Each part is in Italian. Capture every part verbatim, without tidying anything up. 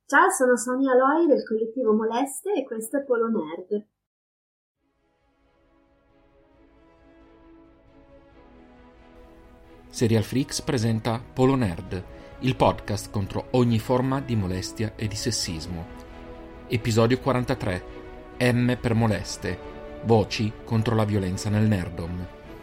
Ciao, sono Sonia Loi del collettivo Moleste e questo è Polo Nerd. Serial Freaks presenta Polo Nerd, il podcast contro ogni forma di molestia e di sessismo. Episodio quarantatré. M per moleste. Voci contro la violenza nel nerdom.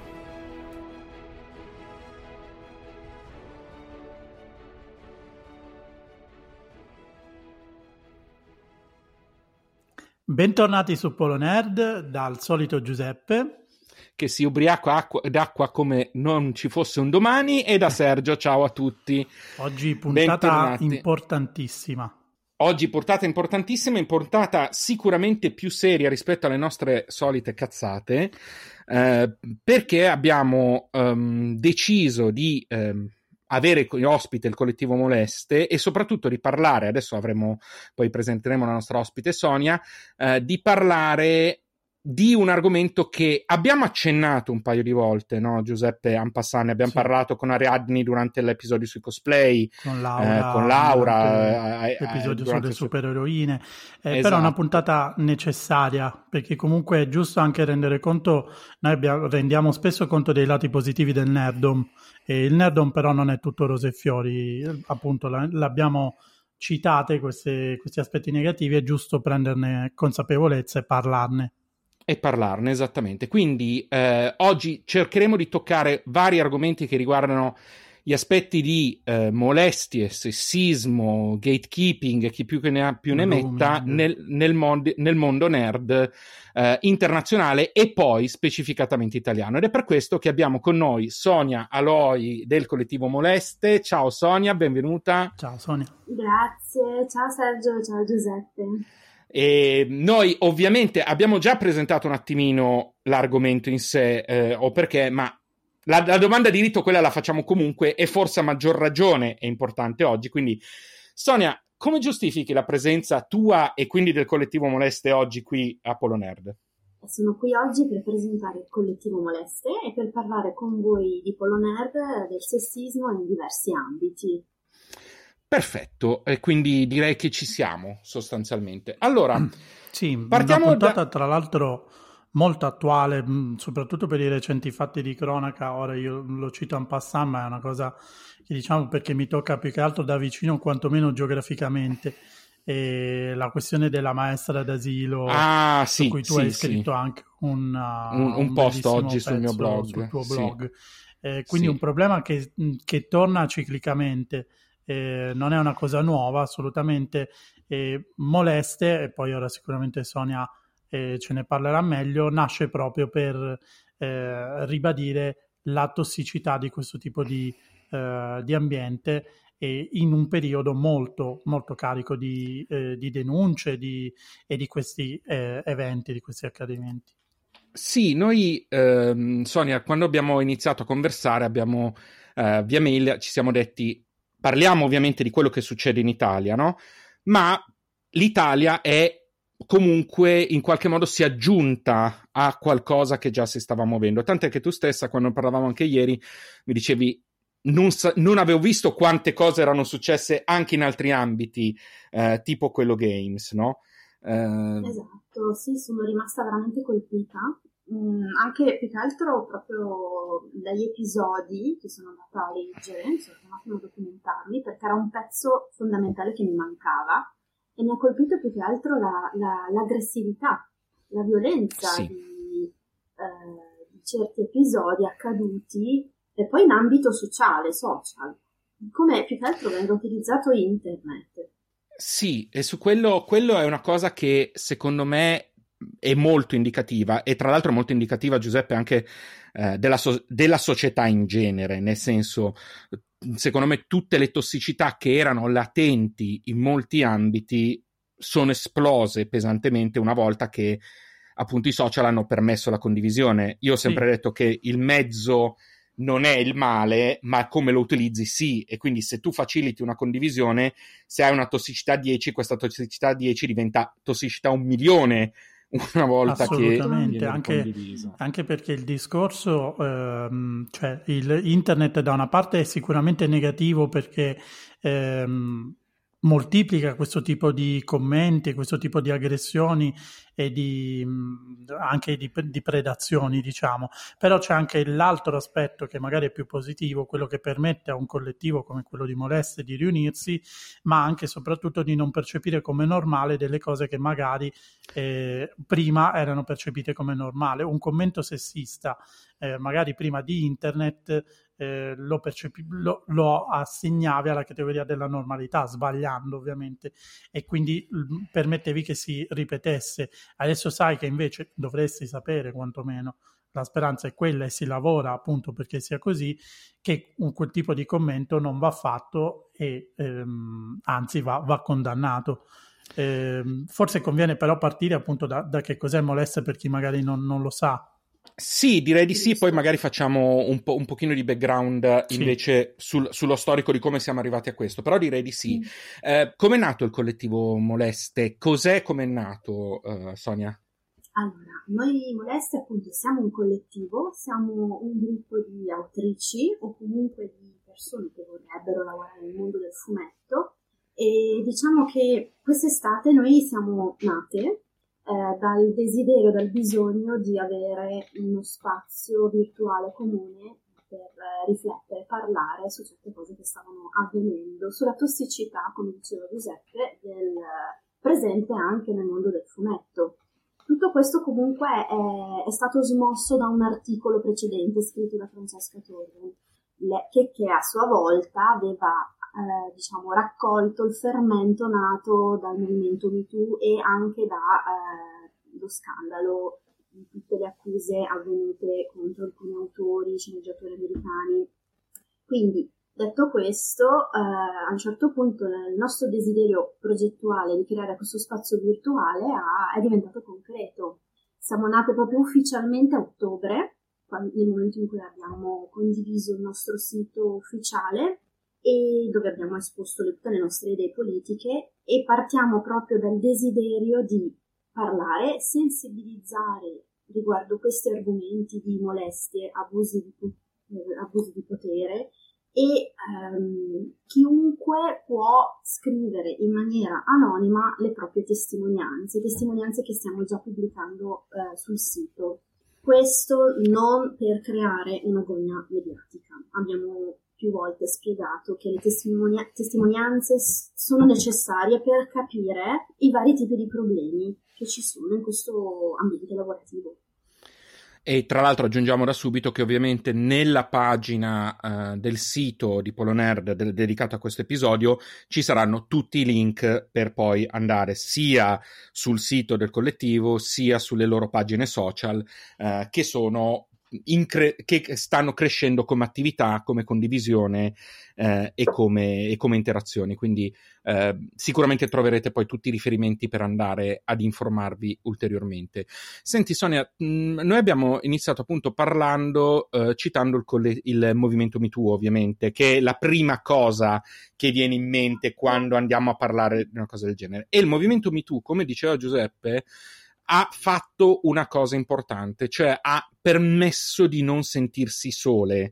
Bentornati su Polo Nerd dal solito Giuseppe, che si ubriaca acqua, d'acqua come non ci fosse un domani, e da Sergio. Ciao a tutti. Oggi puntata Bentornati. importantissima. Oggi portata importantissima, in portata sicuramente più seria rispetto alle nostre solite cazzate, eh, perché abbiamo um, deciso di um, avere ospite il collettivo Moleste e soprattutto di parlare, adesso avremo, poi presenteremo la nostra ospite Sonia, eh, di parlare di un argomento che abbiamo accennato un paio di volte, no Giuseppe? En passant, ne abbiamo sì. parlato con Ariadne durante l'episodio sui cosplay, con Laura, eh, con Laura eh, l'episodio sulle su... supereroine, eh, esatto. però è una puntata necessaria, perché comunque è giusto anche rendere conto, noi abbiamo, rendiamo spesso conto dei lati positivi del nerdom, e il nerdom però non è tutto rose e fiori, appunto l'abbiamo citate queste, questi aspetti negativi, è giusto prenderne consapevolezza e parlarne. E parlarne, esattamente. Quindi eh, oggi cercheremo di toccare vari argomenti che riguardano gli aspetti di eh, molestie, sessismo, gatekeeping, chi più che ne ha più ne metta, nel, nel, mondo, nel mondo nerd eh, internazionale e poi specificatamente italiano. Ed è per questo che abbiamo con noi Sonia Aloi del collettivo Moleste. Ciao Sonia, benvenuta. Ciao Sonia. Grazie, ciao Sergio, ciao Giuseppe. E noi ovviamente abbiamo già presentato un attimino l'argomento in sé, eh, o perché, ma la, la domanda di rito quella la facciamo comunque, e forse a maggior ragione è importante oggi. Quindi Sonia, come giustifichi la presenza tua e quindi del collettivo Moleste oggi qui a Polo Nerd? Sono qui oggi per presentare il collettivo Moleste e per parlare con voi di Polo Nerd, del sessismo in diversi ambiti. Perfetto, e quindi direi che ci siamo sostanzialmente. Allora, sì, partiamo una puntata da... tra l'altro molto attuale, soprattutto per i recenti fatti di cronaca. Ora io lo cito en passant, ma è una cosa che diciamo perché mi tocca più che altro da vicino, quantomeno geograficamente. E la questione della maestra d'asilo, ah, su sì, cui tu sì, hai scritto sì. anche un, uh, un, un, un post oggi sul mio blog. Sul tuo blog. Sì. Eh, quindi sì. un problema che, che torna ciclicamente. Eh, non è una cosa nuova assolutamente, eh, moleste, e poi ora sicuramente Sonia eh, ce ne parlerà meglio, nasce proprio per eh, ribadire la tossicità di questo tipo di, eh, di ambiente, e in un periodo molto molto carico di, eh, di denunce di, e di questi eh, eventi, di questi accadimenti. Sì, noi ehm, Sonia, quando abbiamo iniziato a conversare abbiamo eh, via mail ci siamo detti: parliamo ovviamente di quello che succede in Italia, no? Ma l'Italia è comunque in qualche modo si è aggiunta a qualcosa che già si stava muovendo. Tant'è che tu stessa, quando parlavamo anche ieri, mi dicevi non, sa- non avevo visto quante cose erano successe anche in altri ambiti, eh, tipo quello games, no? Eh... Esatto, sì, sono rimasta veramente colpita. Mm, anche più che altro proprio dagli episodi che sono andata a leggere, sono un attimo a documentarli, perché era un pezzo fondamentale che mi mancava e mi ha colpito più che altro la, la, l'aggressività, la violenza sì. di, eh, di certi episodi accaduti e poi in ambito sociale, social, come più che altro venga utilizzato internet. Sì, e su quello, quello è una cosa che secondo me è molto indicativa, e tra l'altro è molto indicativa, Giuseppe, anche eh, della, so- della società in genere, nel senso, secondo me tutte le tossicità che erano latenti in molti ambiti sono esplose pesantemente una volta che appunto i social hanno permesso la condivisione. Io ho sempre sì. detto che il mezzo non è il male, ma come lo utilizzi sì, e quindi se tu faciliti una condivisione, se hai una tossicità dieci, questa tossicità dieci diventa tossicità un milione una volta che viene anche, condiviso. Anche perché il discorso, ehm, cioè il internet da una parte è sicuramente negativo perché ehm, moltiplica questo tipo di commenti, questo tipo di aggressioni e di, anche di, di predazioni, diciamo. Però c'è anche l'altro aspetto che magari è più positivo, quello che permette a un collettivo come quello di Moleste di riunirsi, ma anche e soprattutto di non percepire come normale delle cose che magari eh, prima erano percepite come normale. Un commento sessista, eh, magari prima di internet, Eh, lo, percepi- lo, lo assegnavi alla categoria della normalità, sbagliando ovviamente, e quindi mh, permettevi che si ripetesse. Adesso sai che invece dovresti sapere, quantomeno la speranza è quella e si lavora appunto perché sia così, che un, quel tipo di commento non va fatto e ehm, anzi va, va condannato. Eh, forse conviene però partire appunto da, da che cos'è Moleste per chi magari non, non lo sa. Sì, direi di sì, poi magari facciamo un, po', un pochino di background Sì. invece sul, sullo storico di come siamo arrivati a questo, però direi di sì. Eh, come è nato il collettivo Moleste? Cos'è, come è nato, uh, Sonia? Allora, noi Moleste appunto siamo un collettivo, siamo un gruppo di autrici o comunque di persone che vorrebbero lavorare nel mondo del fumetto e diciamo che quest'estate noi siamo nate Eh, dal desiderio, dal bisogno di avere uno spazio virtuale comune per eh, riflettere, parlare su certe cose che stavano avvenendo, sulla tossicità, come diceva Giuseppe, del presente anche nel mondo del fumetto. Tutto questo comunque è, è stato smosso da un articolo precedente scritto da Francesca Torre, le, che, che a sua volta aveva Eh, diciamo, raccolto il fermento nato dal movimento MeToo e anche dallo eh, scandalo di tutte le accuse avvenute contro alcuni autori, sceneggiatori americani. Quindi, detto questo, eh, a un certo punto il nostro desiderio progettuale di creare questo spazio virtuale ha, è diventato concreto. Siamo nate proprio ufficialmente a ottobre, quando, nel momento in cui abbiamo condiviso il nostro sito ufficiale, e dove abbiamo esposto le, tutte le nostre idee politiche e partiamo proprio dal desiderio di parlare, sensibilizzare riguardo questi argomenti di molestie, abusi di, eh, abusi di potere e ehm, chiunque può scrivere in maniera anonima le proprie testimonianze, testimonianze che stiamo già pubblicando eh, sul sito. Questo non per creare una gogna mediatica. Abbiamo più volte spiegato che le testimonia- testimonianze sono necessarie per capire i vari tipi di problemi che ci sono in questo ambiente lavorativo. E tra l'altro aggiungiamo da subito che ovviamente nella pagina uh, del sito di Polonerd de- dedicato a questo episodio ci saranno tutti i link per poi andare sia sul sito del collettivo sia sulle loro pagine social uh, che sono Incre- che stanno crescendo come attività, come condivisione eh, e, come, e come interazioni, quindi eh, sicuramente troverete poi tutti i riferimenti per andare ad informarvi ulteriormente. Senti Sonia, mh, noi abbiamo iniziato appunto parlando, eh, citando il, coll- il movimento MeToo ovviamente, che è la prima cosa che viene in mente quando andiamo a parlare di una cosa del genere, e il movimento MeToo, come diceva Giuseppe, ha fatto una cosa importante, cioè ha permesso di non sentirsi sole,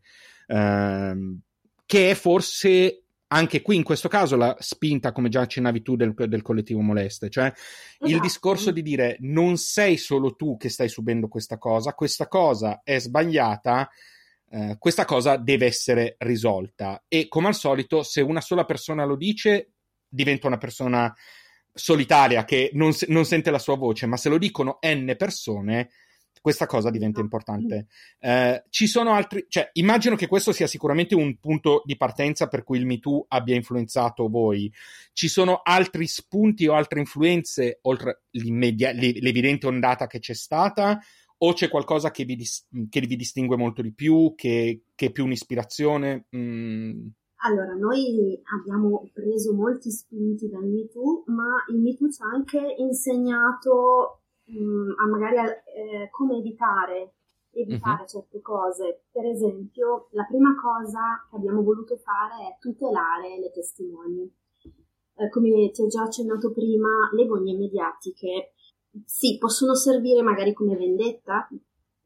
ehm, che è forse anche qui in questo caso la spinta, come già accennavi tu, del, del collettivo Moleste, cioè esatto. Il discorso di dire non sei solo tu che stai subendo questa cosa, questa cosa è sbagliata, eh, questa cosa deve essere risolta, e come al solito se una sola persona lo dice diventa una persona solitaria che non, non sente la sua voce, ma se lo dicono n persone questa cosa diventa importante. Eh, ci sono altri, cioè immagino che questo sia sicuramente un punto di partenza per cui il MeToo abbia influenzato voi. Ci sono altri spunti o altre influenze oltre l'evidente ondata che c'è stata, o c'è qualcosa che vi, dis- che vi distingue molto di più, che, che è più un'ispirazione? Mm. Allora, noi abbiamo preso molti spunti dal MeToo, ma il MeToo ci ha anche insegnato mh, a magari eh, come evitare, evitare uh-huh. certe cose. Per esempio, la prima cosa che abbiamo voluto fare è tutelare le testimoni. Eh, come ti ho già accennato prima, le gogne mediatiche sì, possono servire magari come vendetta,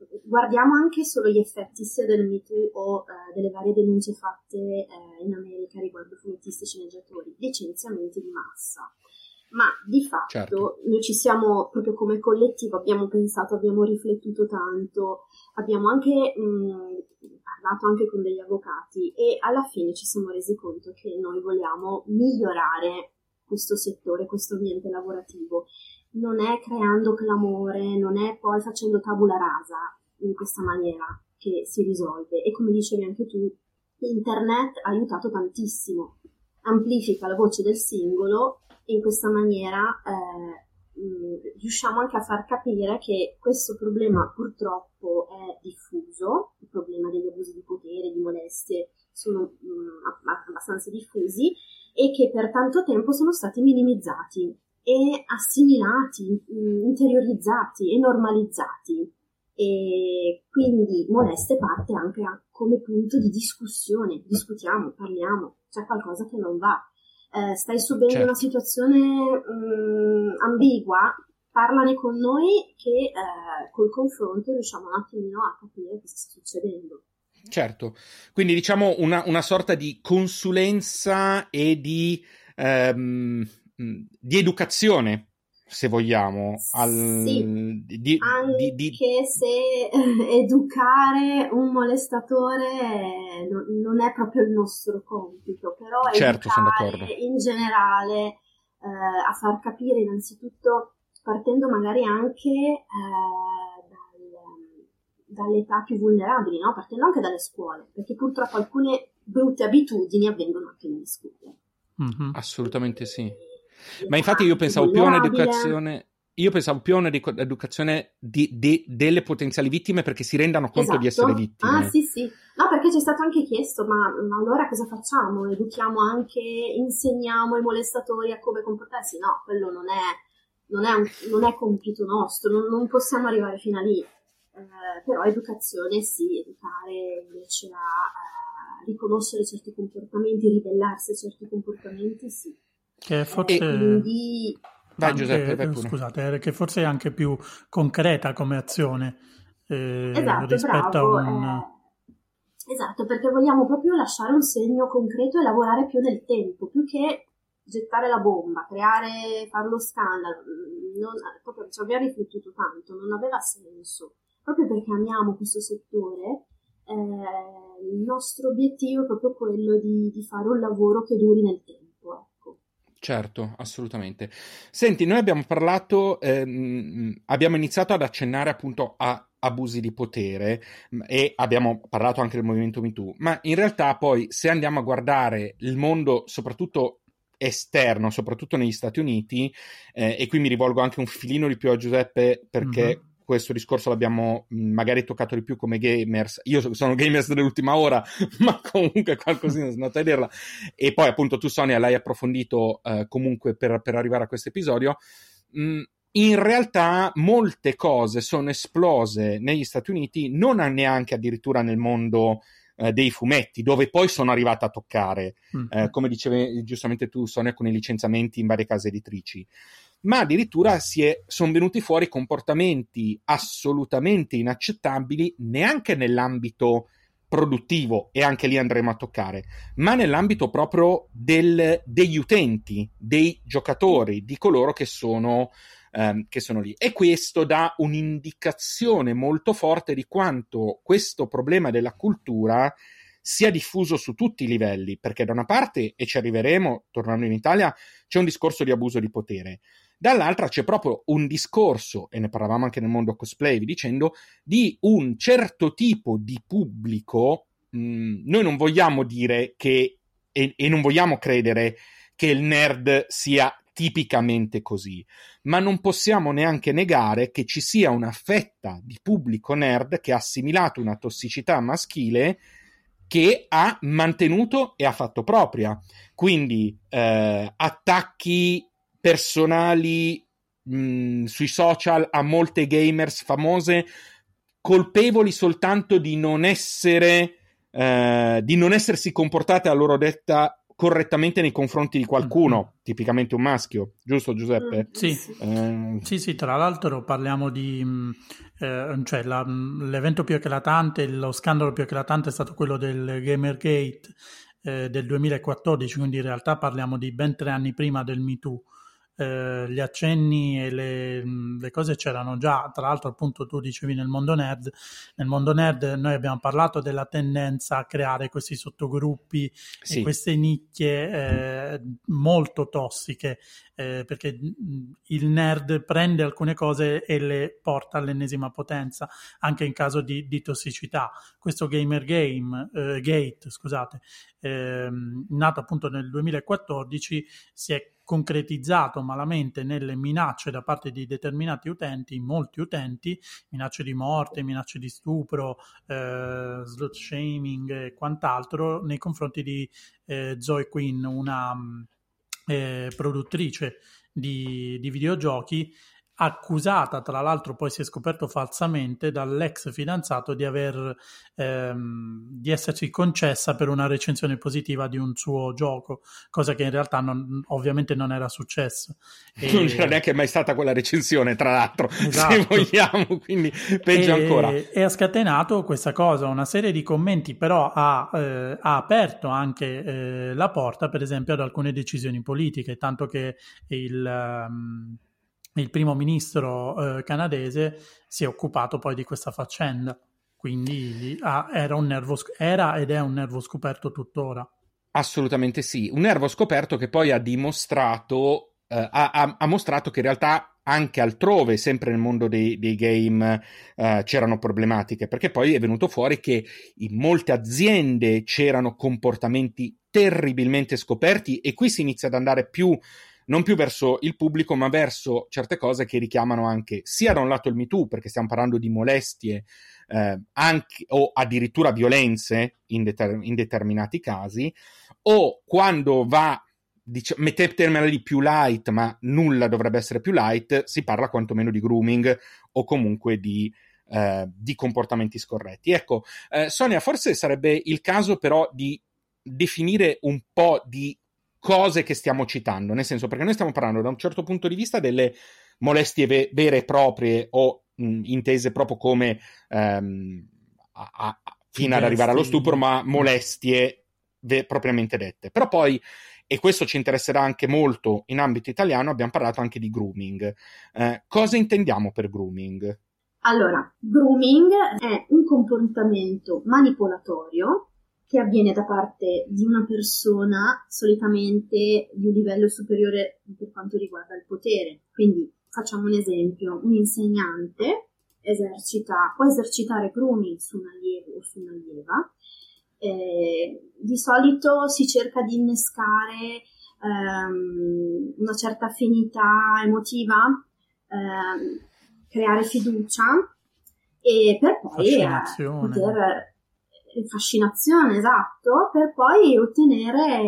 guardiamo anche solo gli effetti sia del Me Too o eh, delle varie denunce fatte eh, in America riguardo fumettisti e sceneggiatori, licenziamenti di massa. Ma di fatto certo. Noi ci siamo, proprio come collettivo, abbiamo pensato, abbiamo riflettuto tanto, abbiamo anche mh, parlato anche con degli avvocati e alla fine ci siamo resi conto che noi vogliamo migliorare questo settore, questo ambiente lavorativo. Non è creando clamore, non è poi facendo tabula rasa in questa maniera che si risolve. E come dicevi anche tu, internet ha aiutato tantissimo, amplifica la voce del singolo e in questa maniera eh, mh, riusciamo anche a far capire che questo problema purtroppo è diffuso, il problema degli abusi di potere, di molestie sono mh, abbastanza diffusi e che per tanto tempo sono stati minimizzati e assimilati, interiorizzati e normalizzati, e quindi moleste parte anche a, come punto di discussione, discutiamo, parliamo, c'è qualcosa che non va, eh, stai subendo certo. una situazione mh, ambigua, parlane con noi che eh, col confronto riusciamo un attimino a capire cosa sta succedendo. Certo, quindi diciamo una, una sorta di consulenza e di... Ehm... di educazione, se vogliamo, al, sì, di, anche di, di... se educare un molestatore non è proprio il nostro compito, però certo, sono educare d'accordo. in generale eh, a far capire innanzitutto, partendo magari anche eh, dal, dall'età più vulnerabili, no? Partendo anche dalle scuole, perché purtroppo alcune brutte abitudini avvengono anche nelle scuole. Mm-hmm. Assolutamente sì. Ma infatti io pensavo più a un'educazione, io pensavo più a un'educazione di, di, delle potenziali vittime perché si rendano conto esatto. di essere vittime. Ah sì sì, no, perché ci è stato anche chiesto, ma, ma allora cosa facciamo? Educhiamo anche, insegniamo ai molestatori a come comportarsi? No, quello non è, non è, un, non è compito nostro, non, non possiamo arrivare fino a lì, eh, però educazione sì, educare invece a, a riconoscere certi comportamenti, ribellarsi a certi comportamenti sì. Che forse e quindi... Vai anche, Giuseppe, vai pure. Scusate, che forse è anche più concreta come azione eh, esatto, rispetto bravo, a un... Eh, esatto, perché vogliamo proprio lasciare un segno concreto e lavorare più nel tempo, più che gettare la bomba, creare, fare lo scandalo. Non, proprio ci abbiamo riflettuto tanto, non aveva senso. Proprio perché amiamo questo settore, eh, il nostro obiettivo è proprio quello di, di fare un lavoro che duri nel tempo. Certo, assolutamente. Senti, noi abbiamo parlato, ehm, abbiamo iniziato ad accennare appunto a abusi di potere e abbiamo parlato anche del movimento Me Too, ma in realtà poi se andiamo a guardare il mondo soprattutto esterno, soprattutto negli Stati Uniti, eh, e qui mi rivolgo anche un filino di più a Giuseppe perché mm-hmm. questo discorso l'abbiamo magari toccato di più come gamers. Io sono gamers dell'ultima ora, ma comunque qualcosina sono andato a vederla. E poi appunto tu Sonia l'hai approfondito eh, comunque per, per arrivare a questo episodio. Mm, in realtà molte cose sono esplose negli Stati Uniti, non neanche addirittura nel mondo eh, dei fumetti, dove poi sono arrivata a toccare, mm-hmm. eh, come dicevi giustamente tu Sonia, con i licenziamenti in varie case editrici. Ma addirittura si è, sono venuti fuori comportamenti assolutamente inaccettabili neanche nell'ambito produttivo, e anche lì andremo a toccare, ma nell'ambito proprio del, degli utenti, dei giocatori, di coloro che sono, ehm, che sono lì. E questo dà un'indicazione molto forte di quanto questo problema della cultura sia diffuso su tutti i livelli, perché da una parte, e ci arriveremo tornando in Italia, c'è un discorso di abuso di potere. Dall'altra c'è proprio un discorso, e ne parlavamo anche nel mondo cosplay, vi dicendo, di un certo tipo di pubblico. Mh, noi non vogliamo dire che, e, e non vogliamo credere che il nerd sia tipicamente così, ma non possiamo neanche negare che ci sia una fetta di pubblico nerd che ha assimilato una tossicità maschile che ha mantenuto e ha fatto propria. Quindi eh, attacchi personali mh, sui social a molte gamers famose, colpevoli soltanto di non essere eh, di non essersi comportate a loro detta correttamente nei confronti di qualcuno, mm-hmm. tipicamente un maschio, giusto Giuseppe? Sì, eh... sì, sì, tra l'altro parliamo di, eh, cioè la, l'evento più eclatante, lo scandalo più eclatante è stato quello del Gamergate eh, del duemilaquattordici, quindi in realtà parliamo di ben tre anni prima del Me Too. Eh, gli accenni e le, le cose c'erano già, tra l'altro appunto tu dicevi nel mondo nerd, nel mondo nerd noi abbiamo parlato della tendenza a creare questi sottogruppi sì. e queste nicchie eh, molto tossiche, eh, perché il nerd prende alcune cose e le porta all'ennesima potenza, anche in caso di, di tossicità. Questo Gamer Game, eh, Gate, scusate, eh, nato appunto nel duemilaquattordici, si è concretizzato malamente nelle minacce da parte di determinati utenti, molti utenti, minacce di morte, minacce di stupro, eh, slut shaming e quant'altro nei confronti di eh, Zoe Quinn, una eh, produttrice di, di videogiochi, accusata tra l'altro, poi si è scoperto falsamente, dall'ex fidanzato di aver ehm, di essersi concessa per una recensione positiva di un suo gioco, cosa che in realtà non, ovviamente non era successo. E... non c'era neanche mai stata quella recensione, tra l'altro, esatto. Se vogliamo, quindi peggio e, ancora. E ha scatenato questa cosa, una serie di commenti, però ha, eh, ha aperto anche eh, la porta, per esempio, ad alcune decisioni politiche, tanto che il... Um, il primo ministro eh, canadese si è occupato poi di questa faccenda, quindi ah, era un nervo era ed è un nervo scoperto tuttora. Assolutamente sì, un nervo scoperto che poi ha dimostrato eh, ha, ha, ha mostrato che in realtà anche altrove, sempre nel mondo dei, dei game, eh, c'erano problematiche, perché poi è venuto fuori che in molte aziende c'erano comportamenti terribilmente scoperti, e qui si inizia ad andare più non più verso il pubblico, ma verso certe cose che richiamano anche sia da un lato il Me Too, perché stiamo parlando di molestie eh, anche, o addirittura violenze in, deter- in determinati casi, o quando va, diciamo, mettetemi di più light, ma nulla dovrebbe essere più light, si parla quantomeno di grooming o comunque di, eh, di comportamenti scorretti. Ecco, eh, Sonia, forse sarebbe il caso però di definire un po' di cose che stiamo citando, nel senso, perché noi stiamo parlando da un certo punto di vista delle molestie ve- vere e proprie o mh, intese proprio come ehm, a, a, fino ad arrivare allo stupro, ma molestie ve- propriamente dette. Però poi, e questo ci interesserà anche molto in ambito italiano, abbiamo parlato anche di grooming. Eh, cosa intendiamo per grooming? Allora, grooming è un comportamento manipolatorio che avviene da parte di una persona, solitamente di un livello superiore per quanto riguarda il potere. Quindi facciamo un esempio: un insegnante esercita, può esercitare grooming su un allievo o su un'allieva. Eh, di solito si cerca di innescare ehm, una certa affinità emotiva, ehm, creare fiducia, e per poi eh, poter... fascinazione, esatto, per poi ottenere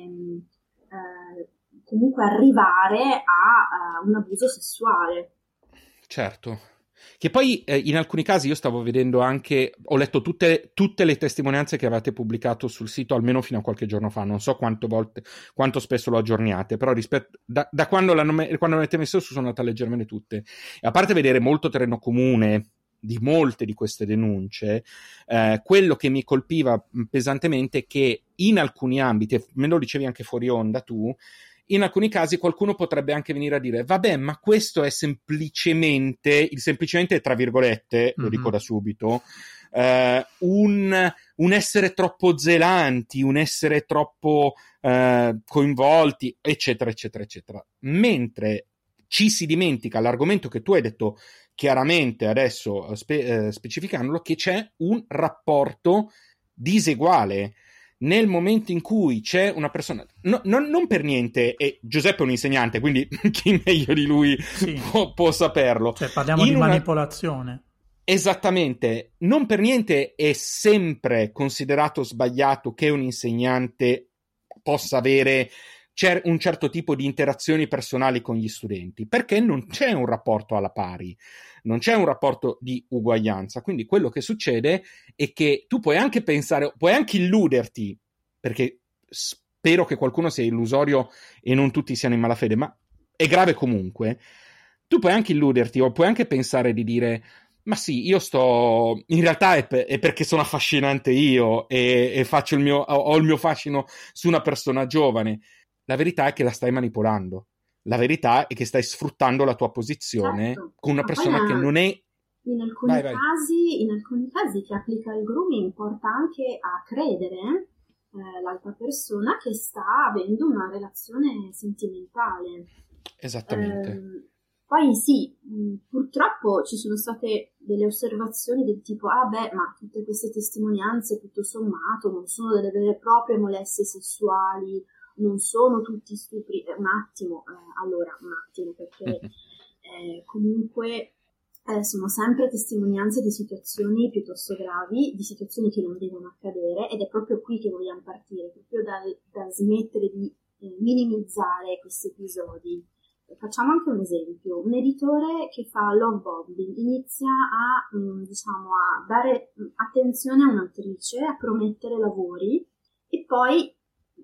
eh, comunque arrivare a, a un abuso sessuale. Certo, che poi eh, in alcuni casi io stavo vedendo anche, ho letto tutte, tutte le testimonianze che avete pubblicato sul sito almeno fino a qualche giorno fa, non so quante volte, quanto spesso lo aggiorniate, però rispetto da, da quando, l'hanno, quando l'avete messo su sono andate a leggermene tutte, e a parte vedere molto terreno comune di molte di queste denunce, eh, quello che mi colpiva pesantemente è che in alcuni ambiti, me lo dicevi anche fuori onda tu, in alcuni casi qualcuno potrebbe anche venire a dire vabbè, ma questo è semplicemente, il semplicemente tra virgolette, lo mm-hmm. dico da subito, eh, un, un essere troppo zelanti, un essere troppo eh, coinvolti, eccetera, eccetera, eccetera. Mentre ci si dimentica l'argomento che tu hai detto chiaramente adesso, spe- eh, specificandolo, che c'è un rapporto diseguale nel momento in cui c'è una persona, no, non, non per niente, e Giuseppe è un insegnante, quindi chi meglio di lui sì. può, può saperlo. Cioè parliamo in di una... manipolazione. Esattamente, non per niente è sempre considerato sbagliato che un insegnante possa avere un certo tipo di interazioni personali con gli studenti, perché non c'è un rapporto alla pari, non c'è un rapporto di uguaglianza. Quindi quello che succede è che tu puoi anche pensare, puoi anche illuderti, perché spero che qualcuno sia illusorio e non tutti siano in malafede, ma è grave comunque, tu puoi anche illuderti o puoi anche pensare di dire ma sì, io sto in realtà è, pe- è perché sono affascinante io e, e faccio il mio ho il mio fascino su una persona giovane. La verità è che la stai manipolando, la verità è che stai sfruttando la tua posizione certo. con una Ma persona poi, che non è in alcuni vai, vai. casi in alcuni casi chi applica il grooming porta anche a credere eh, l'altra persona che sta avendo una relazione sentimentale. Esattamente. Eh, poi sì, mh, purtroppo ci sono state delle osservazioni del tipo ah beh, ma tutte queste testimonianze tutto sommato non sono delle vere e proprie molestie sessuali, non sono tutti stupri. Eh, un attimo, eh, allora un attimo, perché eh, comunque eh, sono sempre testimonianze di situazioni piuttosto gravi, di situazioni che non devono accadere, ed è proprio qui che vogliamo partire, proprio dal, da smettere di eh, minimizzare questi episodi. Facciamo anche un esempio: un editore che fa love bombing inizia a, mh, diciamo, a dare attenzione a un'autrice, a promettere lavori, e poi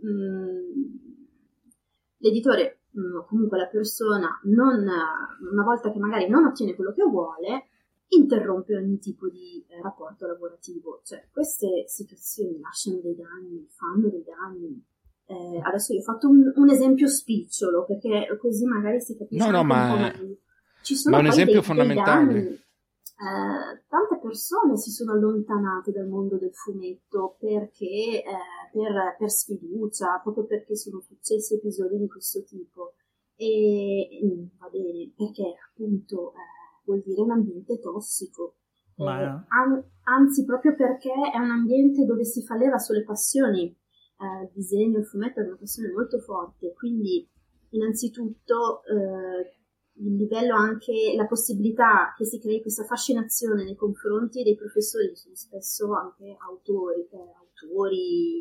mh, l'editore, mh, comunque la persona, non, una volta che magari non ottiene quello che vuole, interrompe ogni tipo di eh, rapporto lavorativo. Cioè, queste situazioni lasciano dei danni, fanno dei danni. Eh, adesso io ho fatto un, un esempio spicciolo, perché così magari si capisce no, no, anche ma, un po' meglio. Ci sono ma un poi esempio dei, fondamentale. dei danni. Eh, tante persone si sono allontanate dal mondo del fumetto perché eh, per, per sfiducia, proprio perché sono successi episodi di questo tipo. E, e va bene, perché appunto eh, vuol dire un ambiente tossico. Ma... Eh, an- anzi, proprio perché è un ambiente dove si fa leva sulle passioni. Uh, il disegno, il fumetto è una passione molto forte, quindi innanzitutto uh, il livello, anche la possibilità che si crei questa fascinazione nei confronti dei professori, che sono spesso anche autori, eh, autori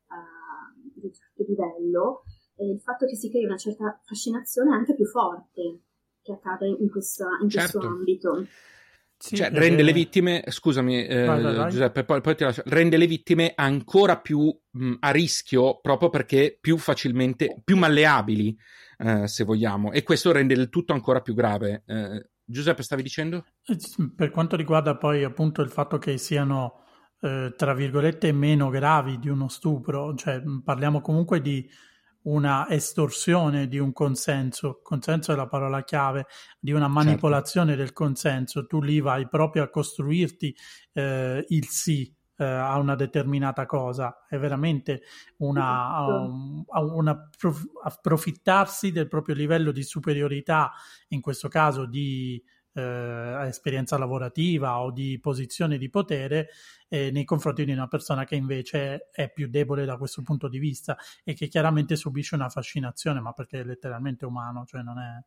uh, di certo livello, e il fatto che si crei una certa fascinazione è anche più forte che accade in, questa, in certo. questo ambito. Sì, cioè, perché... rende le vittime, scusami eh, vai, vai, vai. Giuseppe, poi, poi ti lascio, rende le vittime ancora più mh, a rischio, proprio perché più facilmente, più malleabili, eh, se vogliamo, e questo rende il tutto ancora più grave. Eh, Giuseppe, stavi dicendo? Per quanto riguarda poi appunto il fatto che siano, eh, tra virgolette, meno gravi di uno stupro, cioè parliamo comunque di una estorsione di un consenso, consenso è la parola chiave, di una manipolazione certo. del consenso, tu lì vai proprio a costruirti eh, il sì eh, a una determinata cosa, è veramente una, um, una prof- approfittarsi del proprio livello di superiorità, in questo caso di eh, esperienza lavorativa o di posizione di potere, eh, nei confronti di una persona che invece è più debole da questo punto di vista e che chiaramente subisce una fascinazione, ma perché è letteralmente umano, cioè non è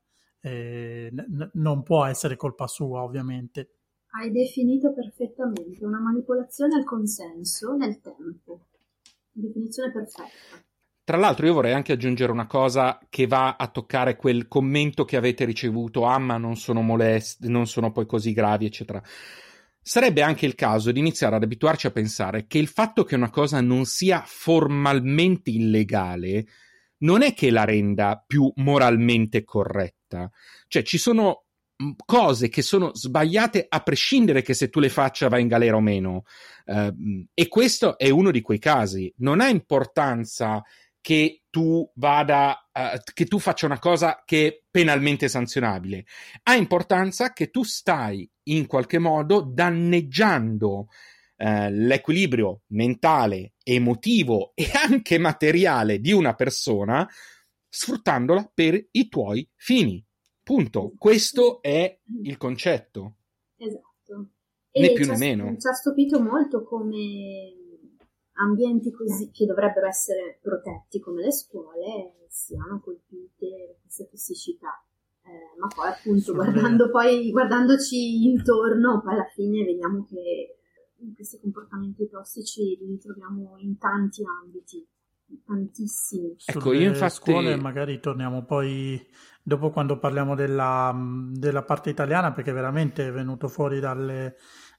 eh, n- non può essere colpa sua, ovviamente. Hai definito perfettamente, una manipolazione al consenso nel tempo. Definizione perfetta. Tra l'altro io vorrei anche aggiungere una cosa che va a toccare quel commento che avete ricevuto, ah ma non sono molesti, non sono poi così gravi, eccetera. Sarebbe anche il caso di iniziare ad abituarci a pensare che il fatto che una cosa non sia formalmente illegale non è che la renda più moralmente corretta. Cioè ci sono cose che sono sbagliate a prescindere che se tu le faccia vai in galera o meno. Uh, e questo è uno di quei casi. Non ha importanza che tu vada, uh, che tu faccia una cosa che è penalmente sanzionabile. Ha importanza che tu stai in qualche modo danneggiando uh, l'equilibrio mentale, emotivo e anche materiale di una persona, sfruttandola per i tuoi fini. Punto. Questo è il concetto. Esatto. Né e più ci né ha, meno. Ci ha stupito molto come ambienti così, che dovrebbero essere protetti come le scuole, siano colpite da questa tossicità. Eh, ma poi appunto guardando poi, guardandoci intorno, poi alla fine vediamo che questi comportamenti tossici li troviamo in tanti ambiti, tantissimi. Sulle ecco, io infatti... scuole magari torniamo poi dopo quando parliamo della, della parte italiana, perché veramente è venuto fuori dalle,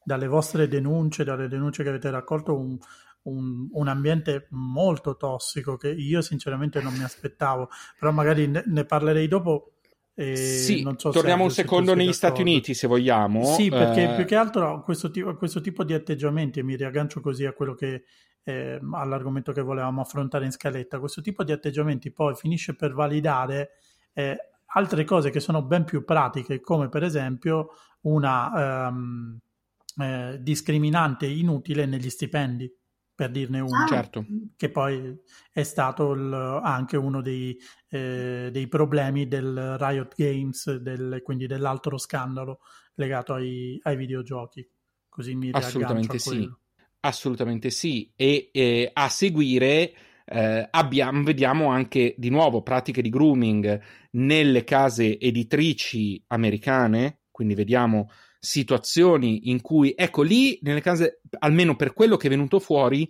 dalle vostre denunce, dalle denunce che avete raccolto, un, un, un ambiente molto tossico che io sinceramente non mi aspettavo, però magari ne, ne parlerei dopo. E sì, non so, torniamo Sergio, un secondo negli Stati Uniti, se vogliamo. Sì, perché eh... più che altro questo tipo, questo tipo di atteggiamenti, e mi riaggancio così a quello che eh, all'argomento che volevamo affrontare in scaletta, questo tipo di atteggiamenti poi finisce per validare eh, altre cose che sono ben più pratiche, come per esempio una um, eh, discriminante inutile negli stipendi, per dirne una, certo. che poi è stato il, anche uno dei, eh, dei problemi del Riot Games, del, quindi dell'altro scandalo legato ai, ai videogiochi. Così mi riaggancio Assolutamente a quello. sì, assolutamente sì. E eh, a seguire eh, abbiamo, vediamo anche di nuovo pratiche di grooming nelle case editrici americane, quindi vediamo situazioni in cui, ecco lì, nelle case, almeno per quello che è venuto fuori,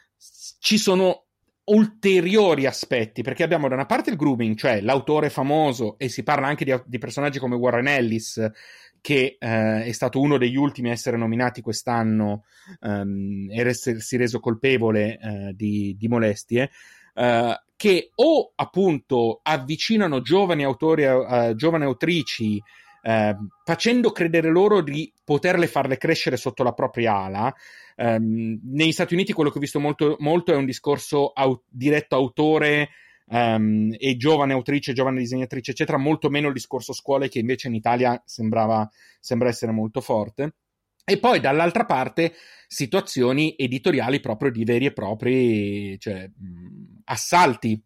ci sono ulteriori aspetti, perché abbiamo da una parte il grooming, cioè l'autore famoso, e si parla anche di, di personaggi come Warren Ellis, che eh, è stato uno degli ultimi a essere nominati quest'anno um, e essersi reso colpevole uh, di, di molestie, uh, che o appunto avvicinano giovani autori, uh, giovani autrici, uh, facendo credere loro di poterle farle crescere sotto la propria ala. Um, negli Stati Uniti quello che ho visto molto, molto è un discorso au- diretto autore Um, e giovane autrice, giovane disegnatrice, eccetera, molto meno il discorso scuole, che invece in Italia sembrava sembra essere molto forte. E poi dall'altra parte situazioni editoriali proprio di veri e propri, cioè mh, assalti,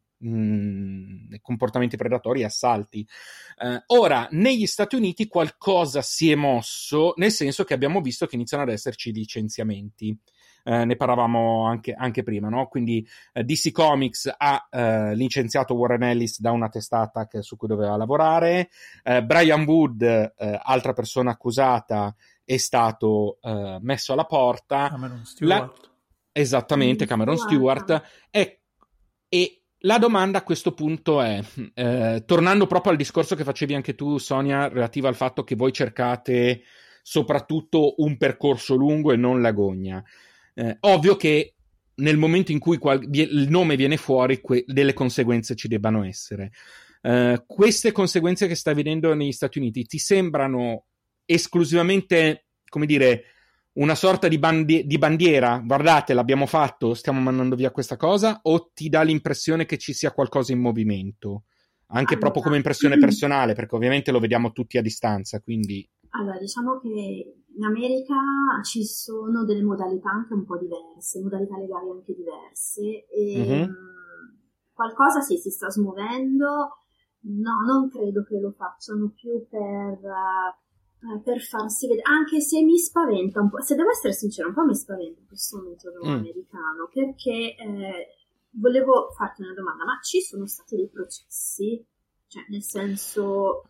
mh, comportamenti predatori, assalti. Uh, ora, negli Stati Uniti qualcosa si è mosso, nel senso che abbiamo visto che iniziano ad esserci licenziamenti. Eh, ne parlavamo anche, anche prima, no? Quindi eh, D C Comics ha eh, licenziato Warren Ellis da una testata che, su cui doveva lavorare. eh, Brian Wood, eh, altra persona accusata, è stato eh, messo alla porta. Cameron Stewart. La... Esattamente, Cameron Stewart. E, e la domanda a questo punto è, eh, tornando proprio al discorso che facevi anche tu, Sonia, relativo al fatto che voi cercate soprattutto un percorso lungo e non l'agonia. Eh, ovvio che nel momento in cui qual- il nome viene fuori, que- delle conseguenze ci debbano essere. Eh, queste conseguenze che stai vedendo negli Stati Uniti ti sembrano esclusivamente, come dire, una sorta di, bandi- di bandiera? Guardate, l'abbiamo fatto, stiamo mandando via questa cosa, o ti dà l'impressione che ci sia qualcosa in movimento? Anche allora, proprio come impressione personale, perché ovviamente lo vediamo tutti a distanza, quindi... Allora, diciamo che in America ci sono delle modalità anche un po' diverse, modalità legali anche diverse, e mm-hmm. qualcosa sì, si sta smuovendo. No, non credo che lo facciano più per, uh, per farsi vedere, anche se mi spaventa un po', se devo essere sincera, un po' mi spaventa questo metodo mm. americano, perché eh, volevo farti una domanda, ma ci sono stati dei processi? Cioè, nel senso...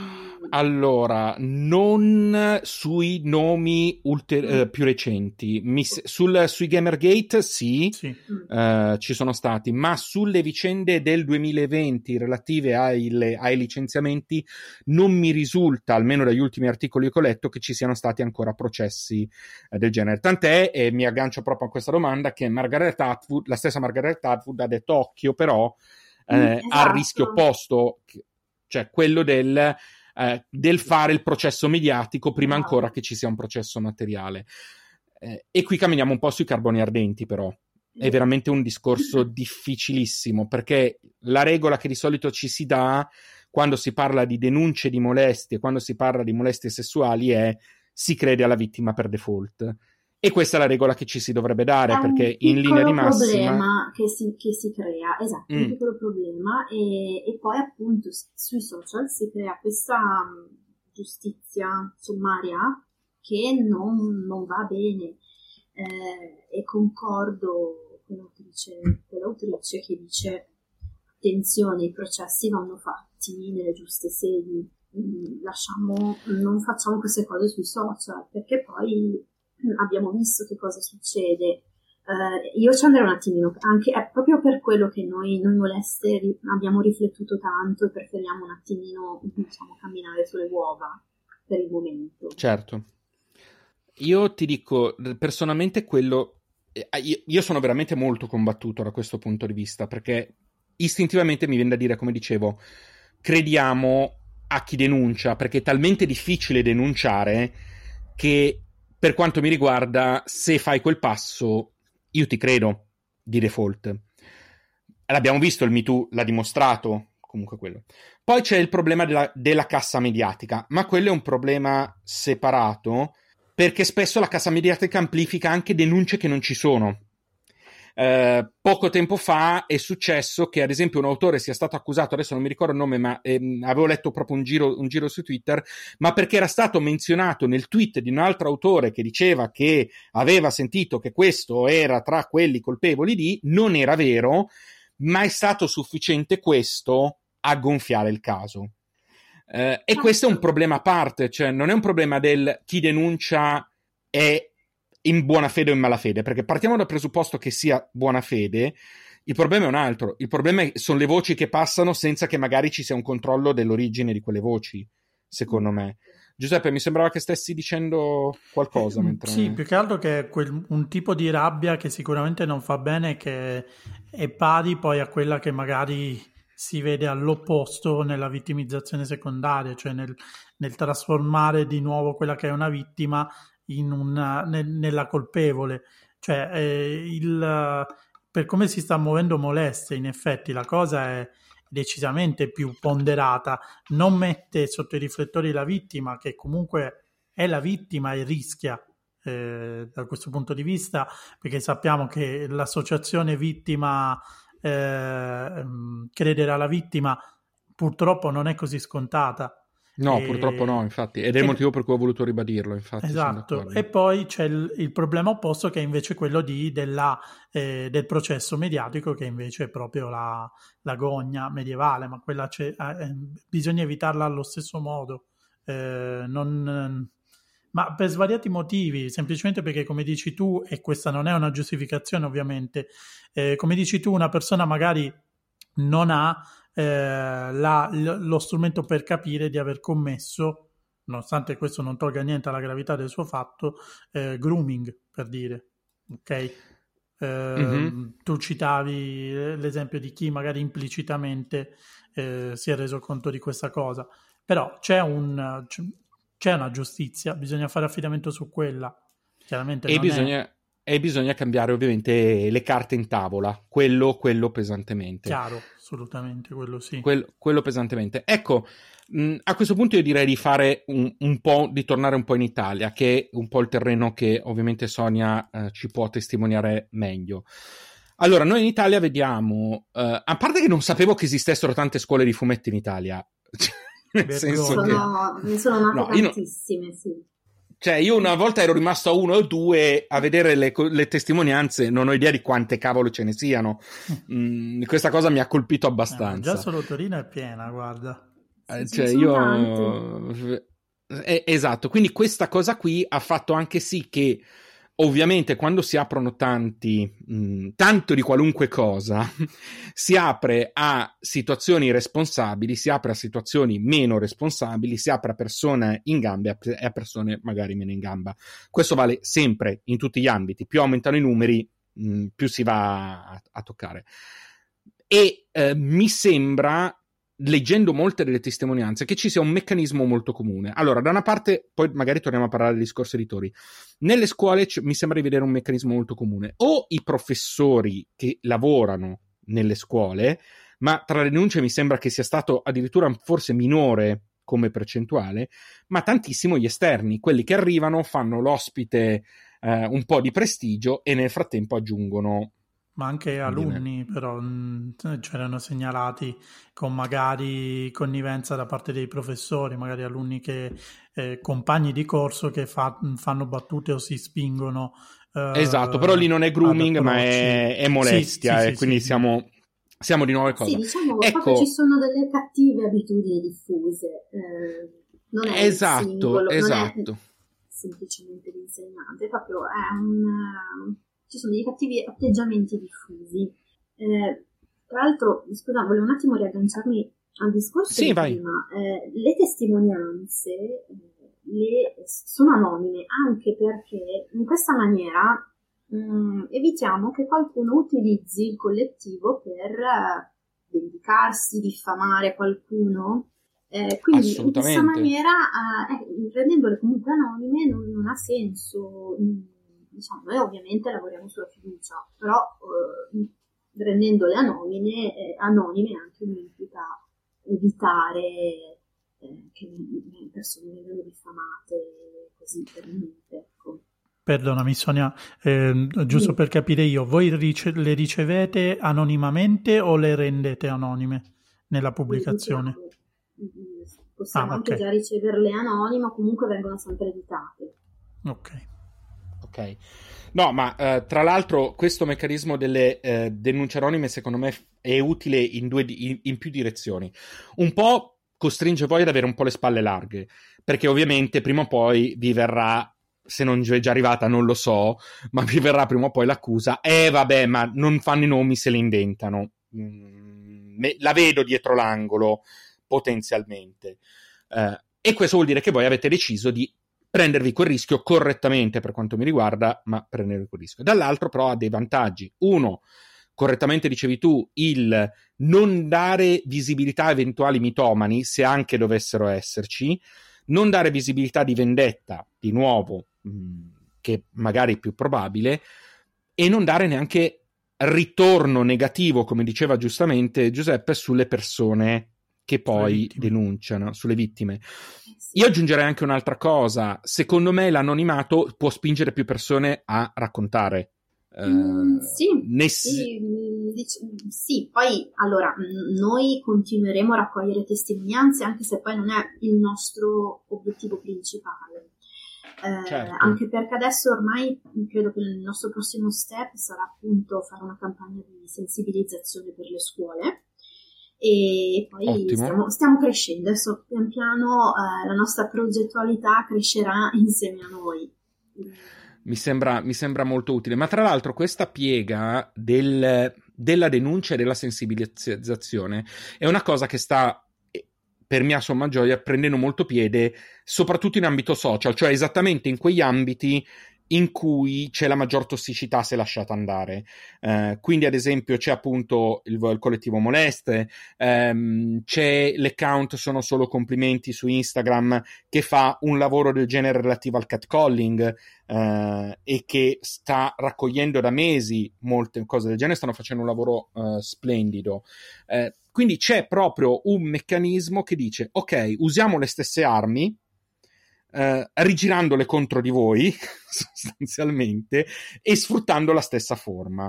Allora, non sui nomi ulter- mm. eh, più recenti. Mi, sul, sui Gamergate sì, sì. Eh, ci sono stati, ma sulle vicende del duemilaventi relative ai, ai licenziamenti non mi risulta, almeno dagli ultimi articoli che ho letto, che ci siano stati ancora processi eh, del genere. Tant'è, e mi aggancio proprio a questa domanda, che Margaret Atwood, la stessa Margaret Atwood ha detto occhio però eh, mm, esatto. al rischio opposto, cioè quello del, eh, del fare il processo mediatico prima ancora che ci sia un processo materiale. Eh, e qui camminiamo un po' sui carboni ardenti, però. È veramente un discorso difficilissimo, perché la regola che di solito ci si dà quando si parla di denunce di molestie, quando si parla di molestie sessuali, è si crede alla vittima per default. E questa è la regola che ci si dovrebbe dare, perché in linea di massima... È un problema che si, che si crea, esatto, mm. un piccolo problema, e, e poi appunto sui social si crea questa giustizia sommaria che non, non va bene, eh, e concordo con l'autrice, con l'autrice che dice attenzione, i processi vanno fatti nelle giuste sedi, lasciamo, non facciamo queste cose sui social, perché poi... abbiamo visto che cosa succede. Uh, io ci andrei un attimino, anche è proprio per quello che noi, noi moleste ri- abbiamo riflettuto tanto e preferiamo un attimino, diciamo, camminare sulle uova per il momento. Certo. Io ti dico, personalmente quello... Io sono veramente molto combattuto da questo punto di vista, perché istintivamente mi viene da dire, come dicevo, crediamo a chi denuncia, perché è talmente difficile denunciare che, per quanto mi riguarda, se fai quel passo, io ti credo, di default. L'abbiamo visto, il Me Too l'ha dimostrato, comunque quello. Poi c'è il problema della, della cassa mediatica, ma quello è un problema separato, perché spesso la cassa mediatica amplifica anche denunce che non ci sono. Eh, poco tempo fa è successo che, ad esempio, un autore sia stato accusato, adesso non mi ricordo il nome, ma ehm, avevo letto proprio un giro, un giro su Twitter, ma perché era stato menzionato nel tweet di un altro autore che diceva che aveva sentito che questo era tra quelli colpevoli di, non era vero, ma è stato sufficiente questo a gonfiare il caso. Eh, e questo è un problema a parte, cioè non è un problema del chi denuncia è in buona fede o in malafede, perché partiamo dal presupposto che sia buona fede. Il problema è un altro, il problema è, sono le voci che passano senza che magari ci sia un controllo dell'origine di quelle voci, secondo me. Giuseppe, mi sembrava che stessi dicendo qualcosa. Eh, mentre... Sì, più che altro che è quel, un tipo di rabbia che sicuramente non fa bene, che è pari poi a quella che magari si vede all'opposto nella vittimizzazione secondaria, cioè nel, nel trasformare di nuovo quella che è una vittima in una, nel, nella colpevole. Cioè, eh, il, per come si sta muovendo Moleste, in effetti la cosa è decisamente più ponderata, non mette sotto i riflettori la vittima, che comunque è la vittima e rischia eh, da questo punto di vista, perché sappiamo che l'associazione vittima eh, credere alla vittima purtroppo non è così scontata. No, e... purtroppo no, infatti, ed è il e... motivo per cui ho voluto ribadirlo, infatti. Esatto, e poi c'è il, il problema opposto, che è invece quello di, della, eh, del processo mediatico, che invece è proprio la, la gogna medievale, ma quella c'è, eh, bisogna evitarla allo stesso modo, eh, non, ma per svariati motivi, semplicemente perché, come dici tu, e questa non è una giustificazione ovviamente, eh, come dici tu, una persona magari non ha eh, la, lo strumento per capire di aver commesso, nonostante questo non tolga niente alla gravità del suo fatto, eh, grooming, per dire, ok? Eh, mm-hmm. Tu citavi l'esempio di chi magari implicitamente eh, si è reso conto di questa cosa, però c'è, un, c'è una giustizia, bisogna fare affidamento su quella, chiaramente e non bisogna... è... E bisogna cambiare ovviamente le carte in tavola, quello, quello pesantemente. Chiaro, assolutamente, quello sì. Quello, quello pesantemente. Ecco, mh, a questo punto io direi di fare un, un po', di tornare un po' in Italia, che è un po' il terreno che ovviamente Sonia eh, ci può testimoniare meglio. Allora, noi in Italia vediamo, eh, a parte che non sapevo che esistessero tante scuole di fumetti in Italia, nel Beh, senso sono, che... ne sono nate no, tantissime, non... sì. Cioè, io una volta ero rimasto a uno o due a vedere le, le testimonianze, non ho idea di quante cavolo ce ne siano. Mm, questa cosa mi ha colpito abbastanza. Eh, già solo Torino è piena, guarda. Eh, cioè, io... Eh, esatto, quindi questa cosa qui ha fatto anche sì che, ovviamente, quando si aprono tanti, mh, tanto di qualunque cosa, si apre a situazioni responsabili, si apre a situazioni meno responsabili, si apre a persone in gamba e a persone magari meno in gamba. Questo vale sempre in tutti gli ambiti. Più aumentano i numeri, mh, più si va a, a toccare. E eh, mi sembra, leggendo molte delle testimonianze, che ci sia un meccanismo molto comune. Allora, da una parte, poi magari torniamo a parlare del discorso editori. Nelle scuole c- mi sembra di vedere un meccanismo molto comune. O i professori che lavorano nelle scuole, ma tra le denunce mi sembra che sia stato addirittura forse minore come percentuale, ma tantissimo gli esterni, quelli che arrivano, fanno l'ospite eh, un po' di prestigio e nel frattempo aggiungono... Ma anche alunni, però, mh, c'erano segnalati con magari connivenza da parte dei professori, magari alunni che, eh, compagni di corso che fa, fanno battute o si spingono. Eh, esatto, però lì non è grooming, ma è, è molestia, sì, sì, e sì, quindi sì. Siamo, siamo di nuove cose. Sì, diciamo ecco, proprio ci sono delle cattive abitudini diffuse. Eh, non è esatto, singolo, esatto. Non è semplicemente l'insegnante, proprio è un... ci sono dei cattivi atteggiamenti diffusi. Eh, tra l'altro, scusa, volevo un attimo riagganciarmi al discorso sì, di vai. prima. Eh, le testimonianze, eh, le sono anonime anche perché in questa maniera mh, evitiamo che qualcuno utilizzi il collettivo per uh, vendicarsi, diffamare qualcuno. Eh, quindi in questa maniera, uh, eh, rendendole comunque anonime, non, non ha senso. Diciamo, noi ovviamente lavoriamo sulla fiducia, però uh, rendendole anonime, eh, anonime anche mi implica evitare eh, che le persone vengano diffamate così per niente. Ecco. Perdonami Sonia, eh, giusto sì. Per capire io, voi rice- le ricevete anonimamente o le rendete anonime nella pubblicazione? Possiamo ah, anche okay. già riceverle anonime, comunque vengono sempre editate. Ok. Ok. No, ma eh, tra l'altro questo meccanismo delle eh, denunce anonime secondo me è utile in, due, in, in più direzioni. Un po' costringe voi ad avere un po' le spalle larghe, perché ovviamente prima o poi vi verrà, se non è già arrivata non lo so, ma vi verrà prima o poi l'accusa, eh vabbè, ma non fanno i nomi, se li inventano. Mm, me, la vedo dietro l'angolo, potenzialmente. Eh, e questo vuol dire che voi avete deciso di prendervi quel rischio correttamente per quanto mi riguarda, ma prendervi quel rischio. Dall'altro però ha dei vantaggi. Uno, correttamente dicevi tu, il non dare visibilità a eventuali mitomani, se anche dovessero esserci, non dare visibilità di vendetta, di nuovo, mh, che magari è più probabile, e non dare neanche ritorno negativo, come diceva giustamente Giuseppe, sulle persone che poi denunciano, sulle vittime. Io aggiungerei anche un'altra cosa. Secondo me l'anonimato può spingere più persone a raccontare. Mm, uh, sì, ness- sì, dic- sì, poi allora noi continueremo a raccogliere testimonianze anche se poi non è il nostro obiettivo principale. Eh, certo. Anche perché adesso ormai credo che il nostro prossimo step sarà appunto fare una campagna di sensibilizzazione per le scuole. E poi stiamo, stiamo crescendo, adesso pian piano eh, la nostra progettualità crescerà insieme a noi. Mi sembra, mi sembra molto utile, ma tra l'altro questa piega del, della denuncia e della sensibilizzazione è una cosa che sta, per mia somma gioia, prendendo molto piede soprattutto in ambito social, cioè esattamente in quegli ambiti in cui c'è la maggior tossicità se lasciata andare. Eh, quindi ad esempio c'è appunto il, il collettivo Moleste, ehm, c'è l'account Sono Solo Complimenti su Instagram che fa un lavoro del genere relativo al catcalling eh, e che sta raccogliendo da mesi molte cose del genere, stanno facendo un lavoro eh, splendido. Eh, quindi c'è proprio un meccanismo che dice ok, usiamo le stesse armi, Uh, rigirandole contro di voi sostanzialmente e sfruttando la stessa forma.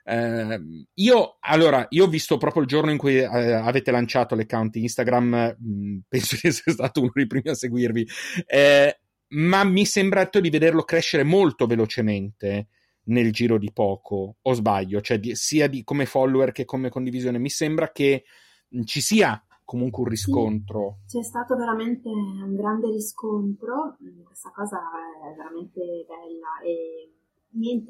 Uh, io allora io ho visto proprio il giorno in cui uh, avete lanciato l'account Instagram, mh, penso di essere stato uno dei primi a seguirvi, uh, ma mi è sembrato di vederlo crescere molto velocemente nel giro di poco, o sbaglio, cioè di, sia di, come follower che come condivisione. Mi sembra che mh, ci sia comunque un riscontro. Sì, c'è stato veramente un grande riscontro, questa cosa è veramente bella e niente,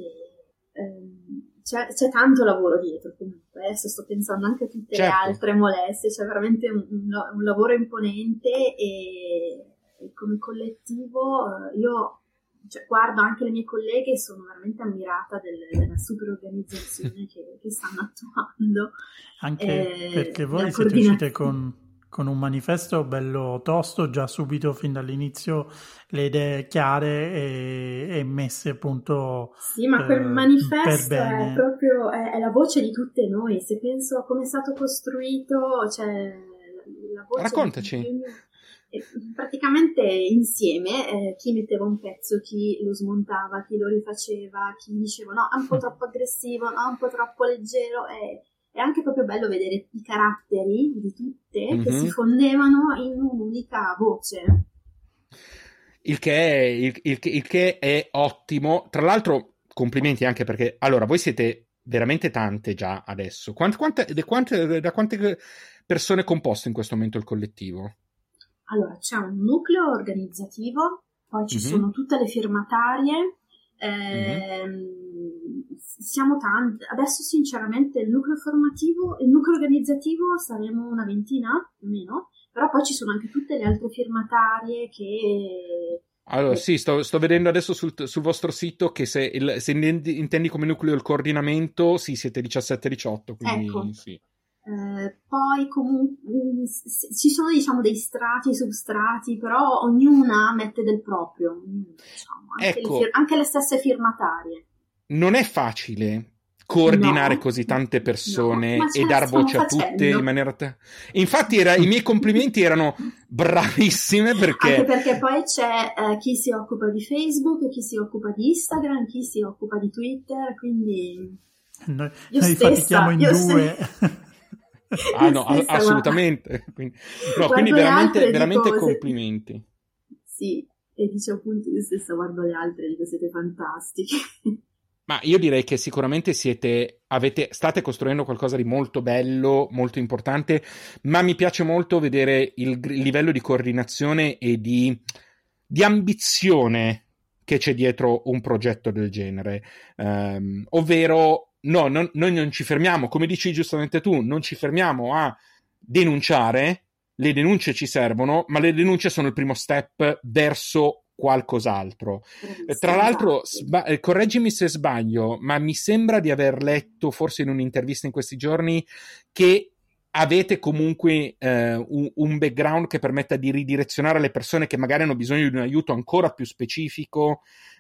ehm, c'è, c'è tanto lavoro dietro comunque, adesso sto pensando anche a tutte certo. le altre molestie, c'è veramente un, un, un lavoro imponente e, e come collettivo io cioè, guardo anche le mie colleghe e sono veramente ammirata del, della super organizzazione che, che stanno attuando. Anche eh, perché voi siete uscite con, con un manifesto bello tosto, già subito fin dall'inizio le idee chiare e, e messe appunto sì, ma quel eh, manifesto è proprio è, è la voce di tutte noi. Se penso a come è stato costruito, cioè la voce raccontaci di praticamente insieme eh, chi metteva un pezzo, chi lo smontava, chi lo rifaceva, chi diceva no, è un po' troppo aggressivo, no, un po' troppo leggero. È, è anche proprio bello vedere i caratteri di tutte mm-hmm. che si fondevano in un'unica voce. Il che, è, il, il, il che è ottimo. Tra l'altro, complimenti anche perché allora voi siete veramente tante già adesso. Quante, quante, da, quante, da quante persone è composto in questo momento il collettivo? Allora, c'è un nucleo organizzativo, poi ci mm-hmm. sono tutte le firmatarie, ehm, mm-hmm. siamo tanti. Adesso sinceramente il nucleo formativo, il nucleo organizzativo saremo una ventina più o meno, però poi ci sono anche tutte le altre firmatarie che Allora, sì, sto, sto vedendo adesso sul, sul vostro sito che se, il, se intendi, intendi come nucleo il coordinamento, sì, siete diciassette diciotto, quindi Ecco. sì. Eh, poi comunque ci sono, diciamo, dei strati, substrati, però ognuna mette del proprio, diciamo, anche, Ecco, le, fir- anche le stesse firmatarie. Non è facile coordinare No, così tante persone no, ma e ce la dar voce stiamo a tutte facendo. in maniera... ta- Infatti era, i miei complimenti erano bravissime perché... Anche perché poi c'è eh, chi si occupa di Facebook, chi si occupa di Instagram, chi si occupa di Twitter, quindi Noi, io noi stessa, fatichiamo in io due. Ah io no, stessa, a- assolutamente. Quindi, no, guardo quindi le veramente, altre e veramente dico, se- complimenti. Sì, e dice appunto io stessa guardo le altre e dico siete fantastiche. Ma io direi che sicuramente siete, avete, state costruendo qualcosa di molto bello, molto importante, ma mi piace molto vedere il, il livello di coordinazione e di, di ambizione che c'è dietro un progetto del genere. Um, ovvero, no, non, noi non ci fermiamo, come dici giustamente tu, non ci fermiamo a denunciare, le denunce ci servono, ma le denunce sono il primo step verso qualcos'altro. Bravissimo, Tra l'altro, esatto. sba- eh, correggimi se sbaglio, ma mi sembra di aver letto, forse in un'intervista in questi giorni, che avete comunque eh, un, un background che permetta di ridirezionare le persone che magari hanno bisogno di un aiuto ancora più specifico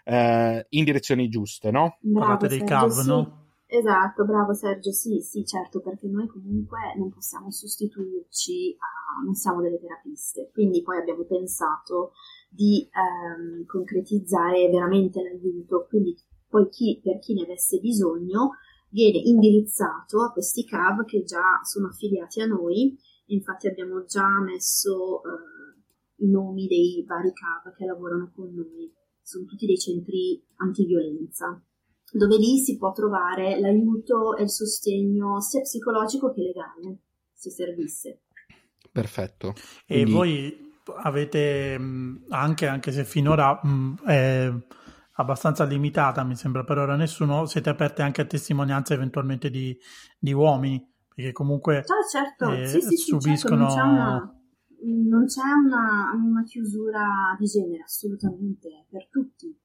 eh, in direzioni giuste, no? Bravo Parlate dei Sergio, C A V, sì. no? Esatto, bravo Sergio, sì, sì, certo, perché noi comunque non possiamo sostituirci a, non siamo delle terapiste, quindi poi abbiamo pensato di ehm, concretizzare veramente l'aiuto, quindi poi chi, per chi ne avesse bisogno viene indirizzato a questi C A V che già sono affiliati a noi, infatti abbiamo già messo eh, i nomi dei vari C A V che lavorano con noi, sono tutti dei centri antiviolenza, dove lì si può trovare l'aiuto e il sostegno sia psicologico che legale, se servisse. Perfetto. E Quindi... voi avete mh, anche, anche se finora mh, è abbastanza limitata, mi sembra per ora nessuno, siete aperte anche a testimonianze eventualmente di, di uomini, perché comunque Ah, certo, eh, sì, sì, sì, subiscono... certo, non c'è una, non c'è una, una chiusura di genere, assolutamente, è per tutti,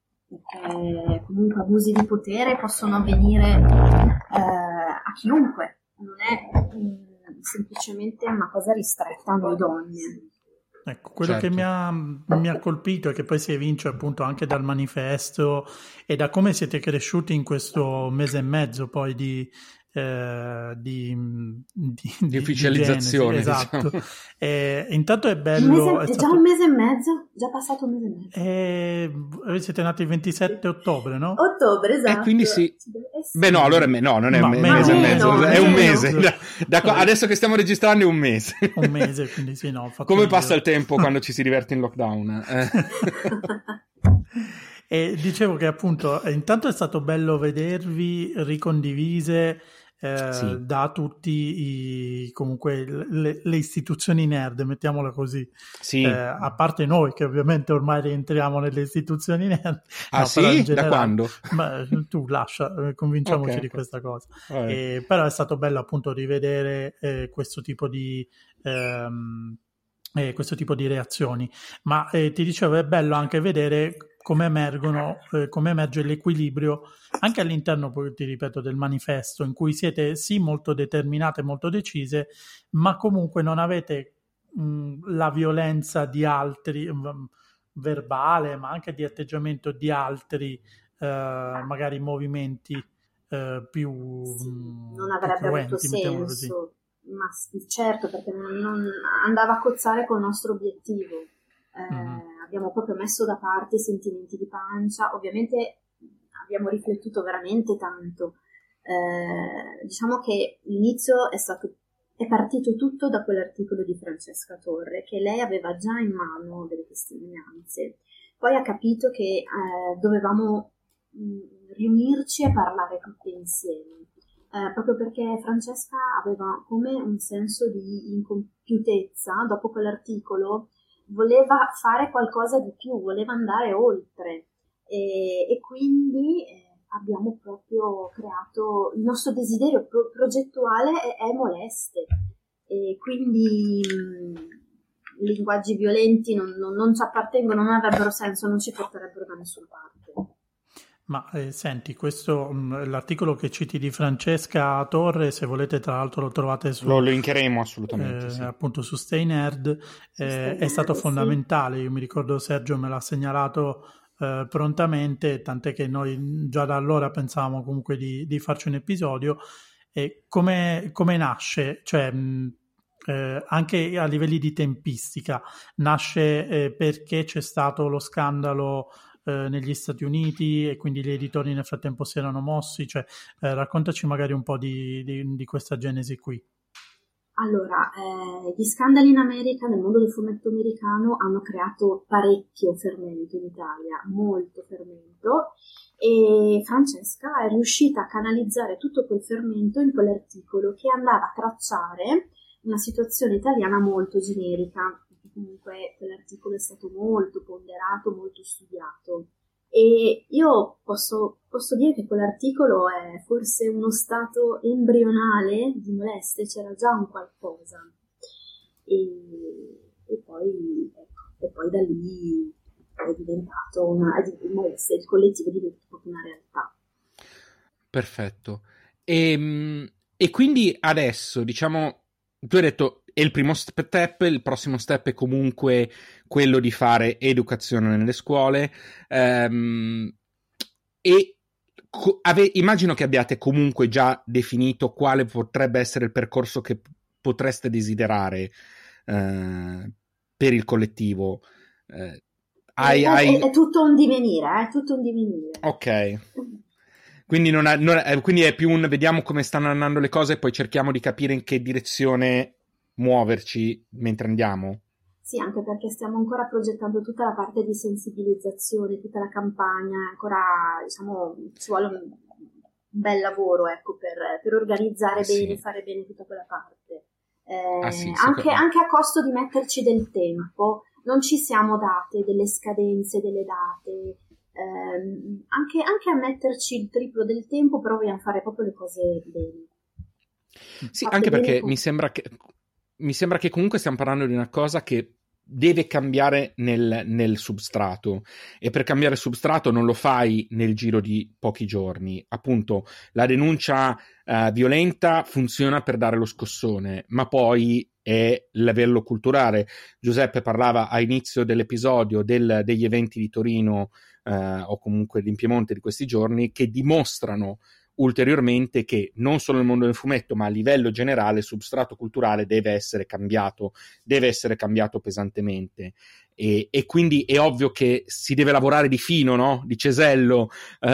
perché comunque abusi di potere possono avvenire eh, a chiunque, non è mh, semplicemente una cosa ristretta a noi donne. Ecco, quello Certo. che mi ha, mi ha colpito e che poi si evince appunto anche dal manifesto e da come siete cresciuti in questo mese e mezzo poi di, eh, di, di, di ufficializzazione, di genesi, esatto. Diciamo. E, intanto è Un bello... mese, è è stato... già un mese e mezzo? Già passato un mese e mezzo. E... Voi siete nati il ventisette ottobre, no? Ottobre, esatto. E quindi sì. Eh sì. Beh no, allora no, non è Ma un me- meno, mese e meno, mezzo, è un meno. mese. Da, da qua- adesso che stiamo registrando è un mese. Un mese, quindi sì, no. ho fatto Come io. passa il tempo quando ci si diverte in lockdown? Eh. E dicevo che appunto intanto è stato bello vedervi ricondivise eh, Sì. da tutti i, comunque le, le istituzioni nerd, mettiamola così. Sì. Eh, a parte noi che ovviamente ormai rientriamo nelle istituzioni nerd. Ah No, però in sì? generale, Da quando? ma tu lascia, eh, convinciamoci Ok, di ok. questa cosa. Vabbè. Eh, però è stato bello appunto rivedere eh, questo tipo di ehm, eh, questo tipo di reazioni. Ma eh, ti dicevo, è bello anche vedere come emergono, eh, come emerge l'equilibrio anche all'interno, poi ti ripeto, del manifesto, in cui siete sì molto determinate, molto decise, ma comunque non avete mh, la violenza di altri, mh, verbale, ma anche di atteggiamento di altri, eh, magari movimenti eh, più, Sì, mh, non più avrebbe avuto cruenti, mettiamolo così. senso, ma s- certo, perché non, non andava a cozzare col nostro obiettivo. Eh, Mhm. Abbiamo proprio messo da parte i sentimenti di pancia, ovviamente abbiamo riflettuto veramente tanto. Eh, diciamo che l'inizio è stato, è partito tutto da quell'articolo di Francesca Torre, che lei aveva già in mano delle testimonianze. Poi ha capito che eh, dovevamo mh, riunirci e parlare tutte insieme. Eh, proprio perché Francesca aveva come un senso di incompiutezza dopo quell'articolo, voleva fare qualcosa di più, voleva andare oltre e, e quindi eh, abbiamo proprio creato il nostro desiderio pro- progettuale è, è Moleste e quindi mh, linguaggi violenti non, non, non ci appartengono, non avrebbero senso, non ci porterebbero da nessuna parte. Ma eh, senti, questo mh, l'articolo che citi di Francesca Torre, se volete tra l'altro lo trovate su, lo linkeremo assolutamente, eh, sì. appunto su Stay Nerd, eh, Stay è stato Nerd, fondamentale, sì. io mi ricordo Sergio me l'ha segnalato eh, prontamente, tant'è che noi già da allora pensavamo comunque di, di farci un episodio. E come, come nasce? Cioè, mh, eh, anche a livelli di tempistica, nasce eh, perché c'è stato lo scandalo eh, negli Stati Uniti e quindi gli editori nel frattempo si erano mossi, cioè eh, raccontaci magari un po' di, di, di questa genesi qui. Allora, eh, gli scandali in America, nel mondo del fumetto americano, hanno creato parecchio fermento in Italia, molto fermento, e Francesca è riuscita a canalizzare tutto quel fermento in quell'articolo che andava a tracciare una situazione italiana molto generica. Comunque quell'articolo è stato molto ponderato, molto studiato. E io posso, posso dire che quell'articolo è forse uno stato embrionale di molestie, c'era già un qualcosa. E, e, poi, ecco, e poi da lì è diventato una molestia, il collettivo è diventato proprio una realtà. Perfetto. E, e quindi adesso, diciamo, tu hai detto è il primo step, il prossimo step è comunque quello di fare educazione nelle scuole, ehm, e co- ave- immagino che abbiate comunque già definito quale potrebbe essere il percorso che potreste desiderare eh, per il collettivo. Eh, hai, è, hai... È, è tutto un divenire, è tutto un divenire. Ok. Quindi, non è, non è, quindi è più un vediamo come stanno andando le cose e poi cerchiamo di capire in che direzione muoverci mentre andiamo. Sì, anche perché stiamo ancora progettando tutta la parte di sensibilizzazione, tutta la campagna, ancora, diciamo, ci vuole un, un bel lavoro, ecco, per, per organizzare Ah, bene, sì. fare bene tutta quella parte. Eh, Ah, sì, anche, secondo... anche a costo di metterci del tempo, non ci siamo date delle scadenze, delle date, ehm, anche, anche a metterci il triplo del tempo, però vogliamo fare proprio le cose bene. Sì, Fatte anche bene perché con... mi sembra che mi sembra che comunque stiamo parlando di una cosa che deve cambiare nel, nel substrato, e per cambiare substrato non lo fai nel giro di pochi giorni. Appunto, la denuncia uh, violenta funziona per dare lo scossone, ma poi è il livello culturale. Giuseppe parlava a inizio dell'episodio del, degli eventi di Torino uh, o comunque in Piemonte di questi giorni, che dimostrano ulteriormente che non solo nel mondo del fumetto ma a livello generale il substrato culturale deve essere cambiato, deve essere cambiato pesantemente, e, e quindi è ovvio che si deve lavorare di fino, no? Di cesello,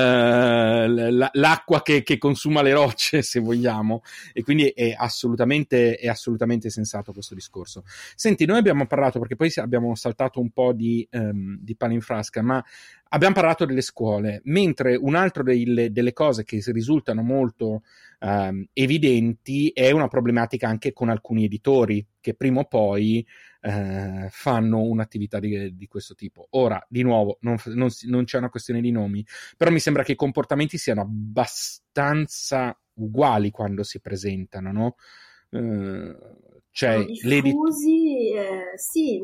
eh, l'acqua che, che consuma le rocce, se vogliamo, e quindi è assolutamente, è assolutamente sensato questo discorso. Senti, noi abbiamo parlato, perché poi abbiamo saltato un po' di, um, di pane in frasca, ma abbiamo parlato delle scuole, mentre un altro delle, delle cose che risultano molto um, evidenti è una problematica anche con alcuni editori che prima o poi uh, fanno un'attività di, di questo tipo. Ora, di nuovo, non, non, non c'è una questione di nomi, però mi sembra che i comportamenti siano abbastanza uguali quando si presentano, no? Uh, cioè, sono diffusi, eh, sì,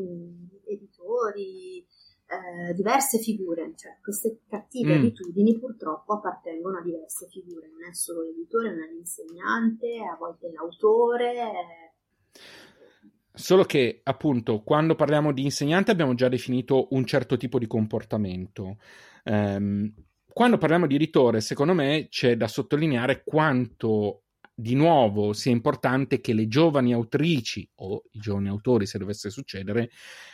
editori, Eh, diverse figure, cioè queste cattive mm. abitudini purtroppo appartengono a diverse figure, non è solo l'editore, non è l'insegnante, a volte l'autore. Eh. Solo che appunto quando parliamo di insegnante abbiamo già definito un certo tipo di comportamento. Um, quando parliamo di editore, secondo me c'è da sottolineare quanto di nuovo sia importante che le giovani autrici o i giovani autori, se dovesse succedere,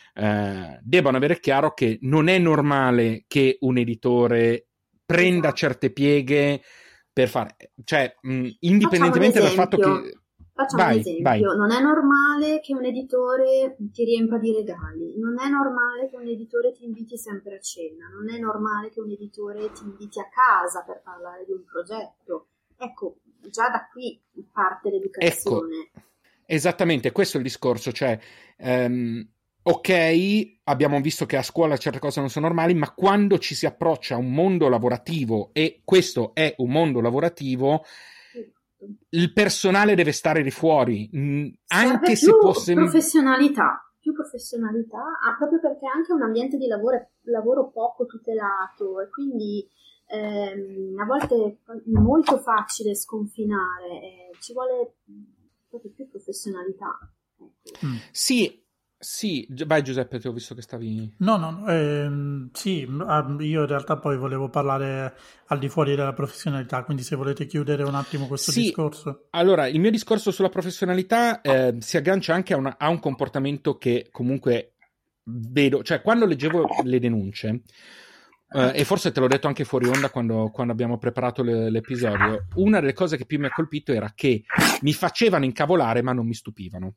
Uh, debbano avere chiaro che non è normale che un editore prenda esatto. certe pieghe per fare, cioè mh, indipendentemente dal fatto che facciamo vai, un esempio, vai. Non è normale che un editore ti riempa di regali, non è normale che un editore ti inviti sempre a cena, non è normale che un editore ti inviti a casa per parlare di un progetto. Ecco, già da qui parte l'educazione. Ecco, esattamente, questo è il discorso, cioè um, ok, abbiamo visto che a scuola certe cose non sono normali, ma quando ci si approccia a un mondo lavorativo, e questo è un mondo lavorativo, il personale deve stare di fuori, Serve anche più se può sem- professionalità. più professionalità, ah, proprio perché è anche un ambiente di lavoro, lavoro poco tutelato e quindi ehm, a volte è molto facile sconfinare, eh, ci vuole proprio più professionalità. Ecco. Mm. Sì, sì, vai Giuseppe, ti ho visto che stavi... No, no, ehm, sì, io in realtà poi volevo parlare al di fuori della professionalità, quindi se volete chiudere un attimo questo sì, discorso. Allora, il mio discorso sulla professionalità eh, si aggancia anche a, una, a un comportamento che comunque vedo, cioè quando leggevo le denunce, eh, e forse te l'ho detto anche fuori onda quando, quando abbiamo preparato le, l'episodio, una delle cose che più mi ha colpito era che mi facevano incavolare ma non mi stupivano.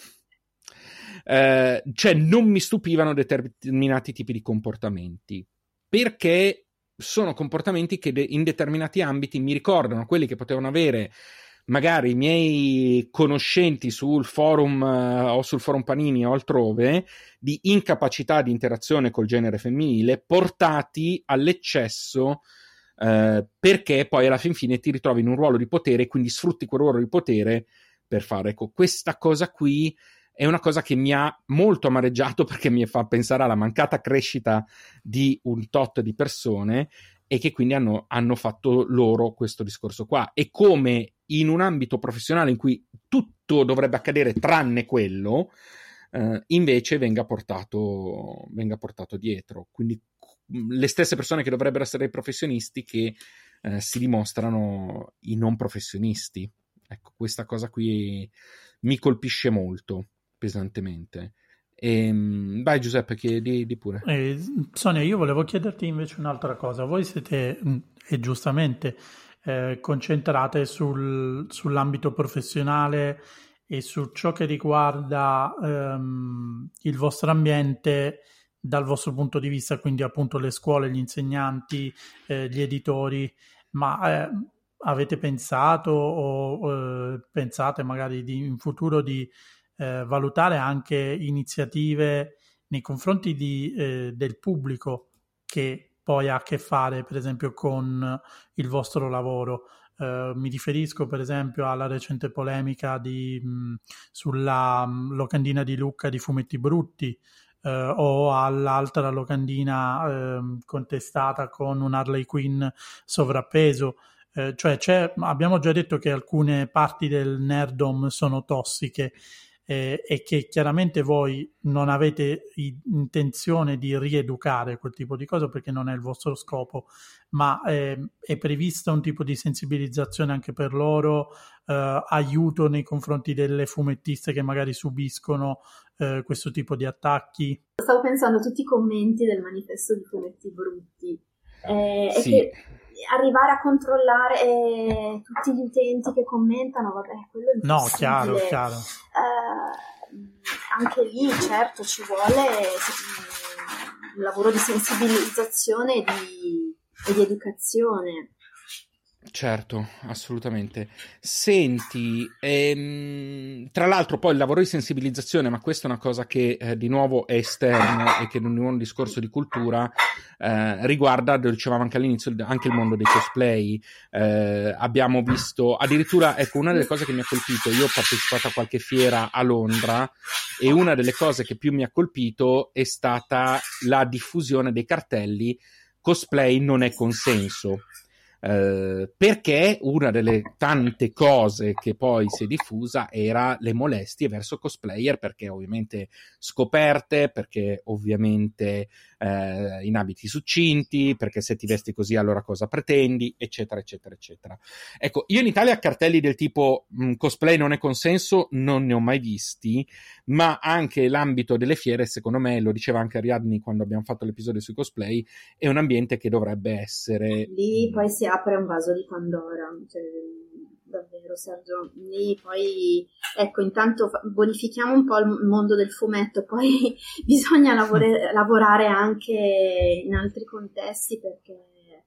Eh, cioè non mi stupivano determinati tipi di comportamenti, perché sono comportamenti che de- in determinati ambiti mi ricordano quelli che potevano avere magari i miei conoscenti sul forum eh, o sul forum Panini o altrove, di incapacità di interazione col genere femminile portati all'eccesso, eh, perché poi alla fin fine ti ritrovi in un ruolo di potere e quindi sfrutti quel ruolo di potere per fare, ecco, questa cosa qui è una cosa che mi ha molto amareggiato, perché mi fa pensare alla mancata crescita di un tot di persone e che quindi hanno, hanno fatto loro questo discorso qua. E come in un ambito professionale in cui tutto dovrebbe accadere tranne quello, eh, invece venga portato, venga portato dietro. Quindi le stesse persone che dovrebbero essere i professionisti che eh, si dimostrano i non professionisti. Ecco, questa cosa qui mi colpisce molto pesantemente. E, vai Giuseppe, chiedi di pure. Eh, Sonia, io volevo chiederti invece un'altra cosa. Voi siete, mh, e giustamente, eh, concentrate sul- sull'ambito professionale e su ciò che riguarda ehm, il vostro ambiente dal vostro punto di vista, quindi appunto le scuole, gli insegnanti, eh, gli editori, ma eh, avete pensato o eh, pensate magari di, in futuro di eh, valutare anche iniziative nei confronti di, eh, del pubblico che poi ha a che fare, per esempio, con il vostro lavoro? Uh, mi riferisco per esempio alla recente polemica di, mh, sulla mh, locandina di Lucca di Fumetti Brutti, uh, o all'altra locandina uh, contestata con un Harley Quinn sovrappeso. Uh, cioè c'è, abbiamo già detto che alcune parti del nerdom sono tossiche, eh, e che chiaramente voi non avete intenzione di rieducare quel tipo di cose perché non è il vostro scopo, ma eh, è prevista un tipo di sensibilizzazione anche per loro, eh, aiuto nei confronti delle fumettiste che magari subiscono eh, questo tipo di attacchi? Stavo pensando a tutti i commenti del manifesto di Fumetti Brutti, eh, sì. e che arrivare a controllare eh, tutti gli utenti che commentano, vabbè, quello è impossibile. No, chiaro, chiaro. Eh, anche lì, certo, ci vuole un lavoro di sensibilizzazione e di, e di educazione. Certo, assolutamente. Senti, ehm, tra l'altro poi il lavoro di sensibilizzazione, ma questa è una cosa che eh, di nuovo è esterno e che non è un discorso di cultura, eh, riguarda, lo dicevamo anche all'inizio, anche il mondo dei cosplay. Eh, abbiamo visto, addirittura, ecco, una delle cose che mi ha colpito, io ho partecipato a qualche fiera a Londra e una delle cose che più mi ha colpito è stata la diffusione dei cartelli "cosplay non è consenso". Uh, perché una delle tante cose che poi si è diffusa era le molestie verso cosplayer, perché ovviamente scoperte, perché ovviamente uh, in abiti succinti, perché se ti vesti così allora cosa pretendi, eccetera eccetera eccetera. Ecco, io in Italia cartelli del tipo mh, cosplay non è consenso non ne ho mai visti, ma anche l'ambito delle fiere, secondo me, lo diceva anche Ariadne quando abbiamo fatto l'episodio sui cosplay, è un ambiente che dovrebbe essere... Lì poi si apre un vaso di Pandora, cioè, davvero Sergio, lì poi, ecco, intanto bonifichiamo un po' il mondo del fumetto, poi bisogna lavore, lavorare anche in altri contesti, perché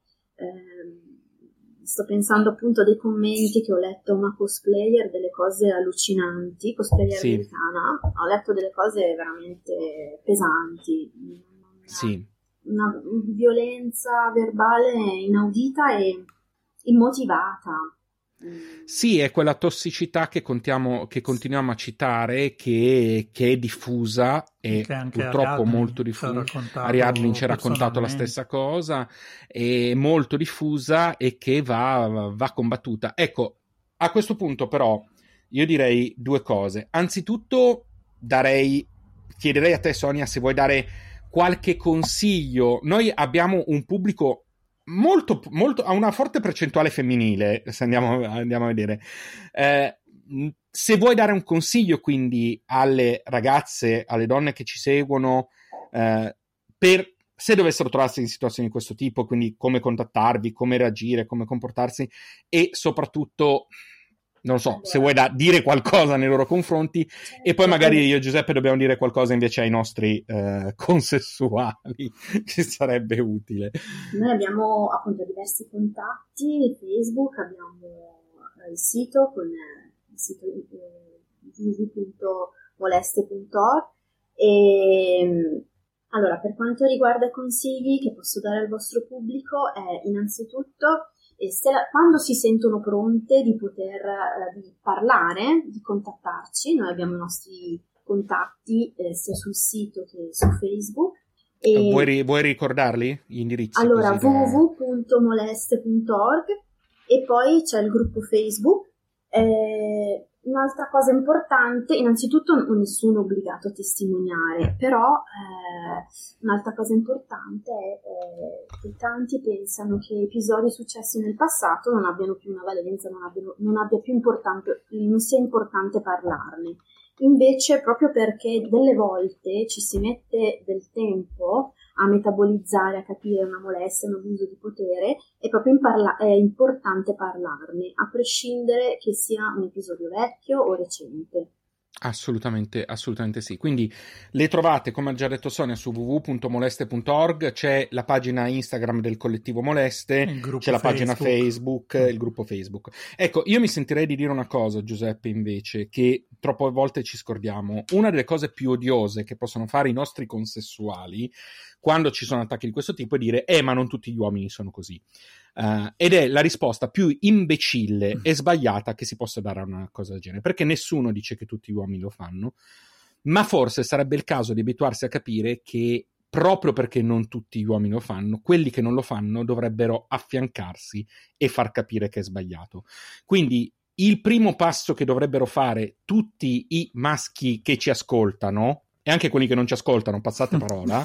ehm, sto pensando appunto a dei commenti che ho letto, una cosplayer, delle cose allucinanti, cosplayer sì. americana, ho letto delle cose veramente pesanti, sì. una violenza verbale inaudita e immotivata. Sì, è quella tossicità che, contiamo, che continuiamo a citare, che, che è diffusa e che anche purtroppo Ariadne molto diffusa. raccontato Ariadne ci ha raccontato la stessa cosa, è molto diffusa e che va, va combattuta. Ecco, a questo punto però io direi due cose. Anzitutto darei, chiederei a te Sonia se vuoi dare qualche consiglio. Noi abbiamo un pubblico molto, molto, ha una forte percentuale femminile, se andiamo, andiamo a vedere. Eh, se vuoi dare un consiglio quindi alle ragazze, alle donne che ci seguono, eh, per se dovessero trovarsi in situazioni di questo tipo, quindi come contattarvi, come reagire, come comportarsi e soprattutto, non so, se vuoi da dire qualcosa nei loro confronti e poi magari io e Giuseppe dobbiamo dire qualcosa invece ai nostri eh, consessuali, che sarebbe utile. Noi abbiamo appunto diversi contatti, Facebook, abbiamo il sito con il sito w w w punto moleste punto org e allora per quanto riguarda i consigli che posso dare al vostro pubblico è innanzitutto e se la, quando si sentono pronte di poter eh, di parlare, di contattarci, noi abbiamo i nostri contatti eh, sia sul sito che su Facebook. E vuoi, vuoi ricordarli gli indirizzi? Allora w w w punto moleste punto org e poi c'è il gruppo Facebook. Eh, un'altra cosa importante, innanzitutto nessuno è obbligato a testimoniare, però eh, un'altra cosa importante è eh, che tanti pensano che episodi successi nel passato non abbiano più una valenza, non, abbiano, non abbia più importante, non sia importante parlarne. Invece, proprio perché delle volte ci si mette del tempo a metabolizzare, a capire una molestia, un abuso di potere, è proprio in parla- è importante parlarne, a prescindere che sia un episodio vecchio o recente. Assolutamente, assolutamente sì. Quindi le trovate, come ha già detto Sonia, su w w w punto moleste punto org, c'è la pagina Instagram del collettivo Moleste, c'è la pagina Facebook, il gruppo Facebook. Ecco, io mi sentirei di dire una cosa, Giuseppe, invece, che troppe volte ci scordiamo. Una delle cose più odiose che possono fare i nostri consessuali quando ci sono attacchi di questo tipo è dire eh, ma non tutti gli uomini sono così. Uh, ed è la risposta più imbecille e sbagliata che si possa dare a una cosa del genere, perché nessuno dice che tutti gli uomini lo fanno, ma forse sarebbe il caso di abituarsi a capire che proprio perché non tutti gli uomini lo fanno, quelli che non lo fanno dovrebbero affiancarsi e far capire che è sbagliato. Quindi il primo passo che dovrebbero fare tutti i maschi che ci ascoltano e anche quelli che non ci ascoltano, passate parola,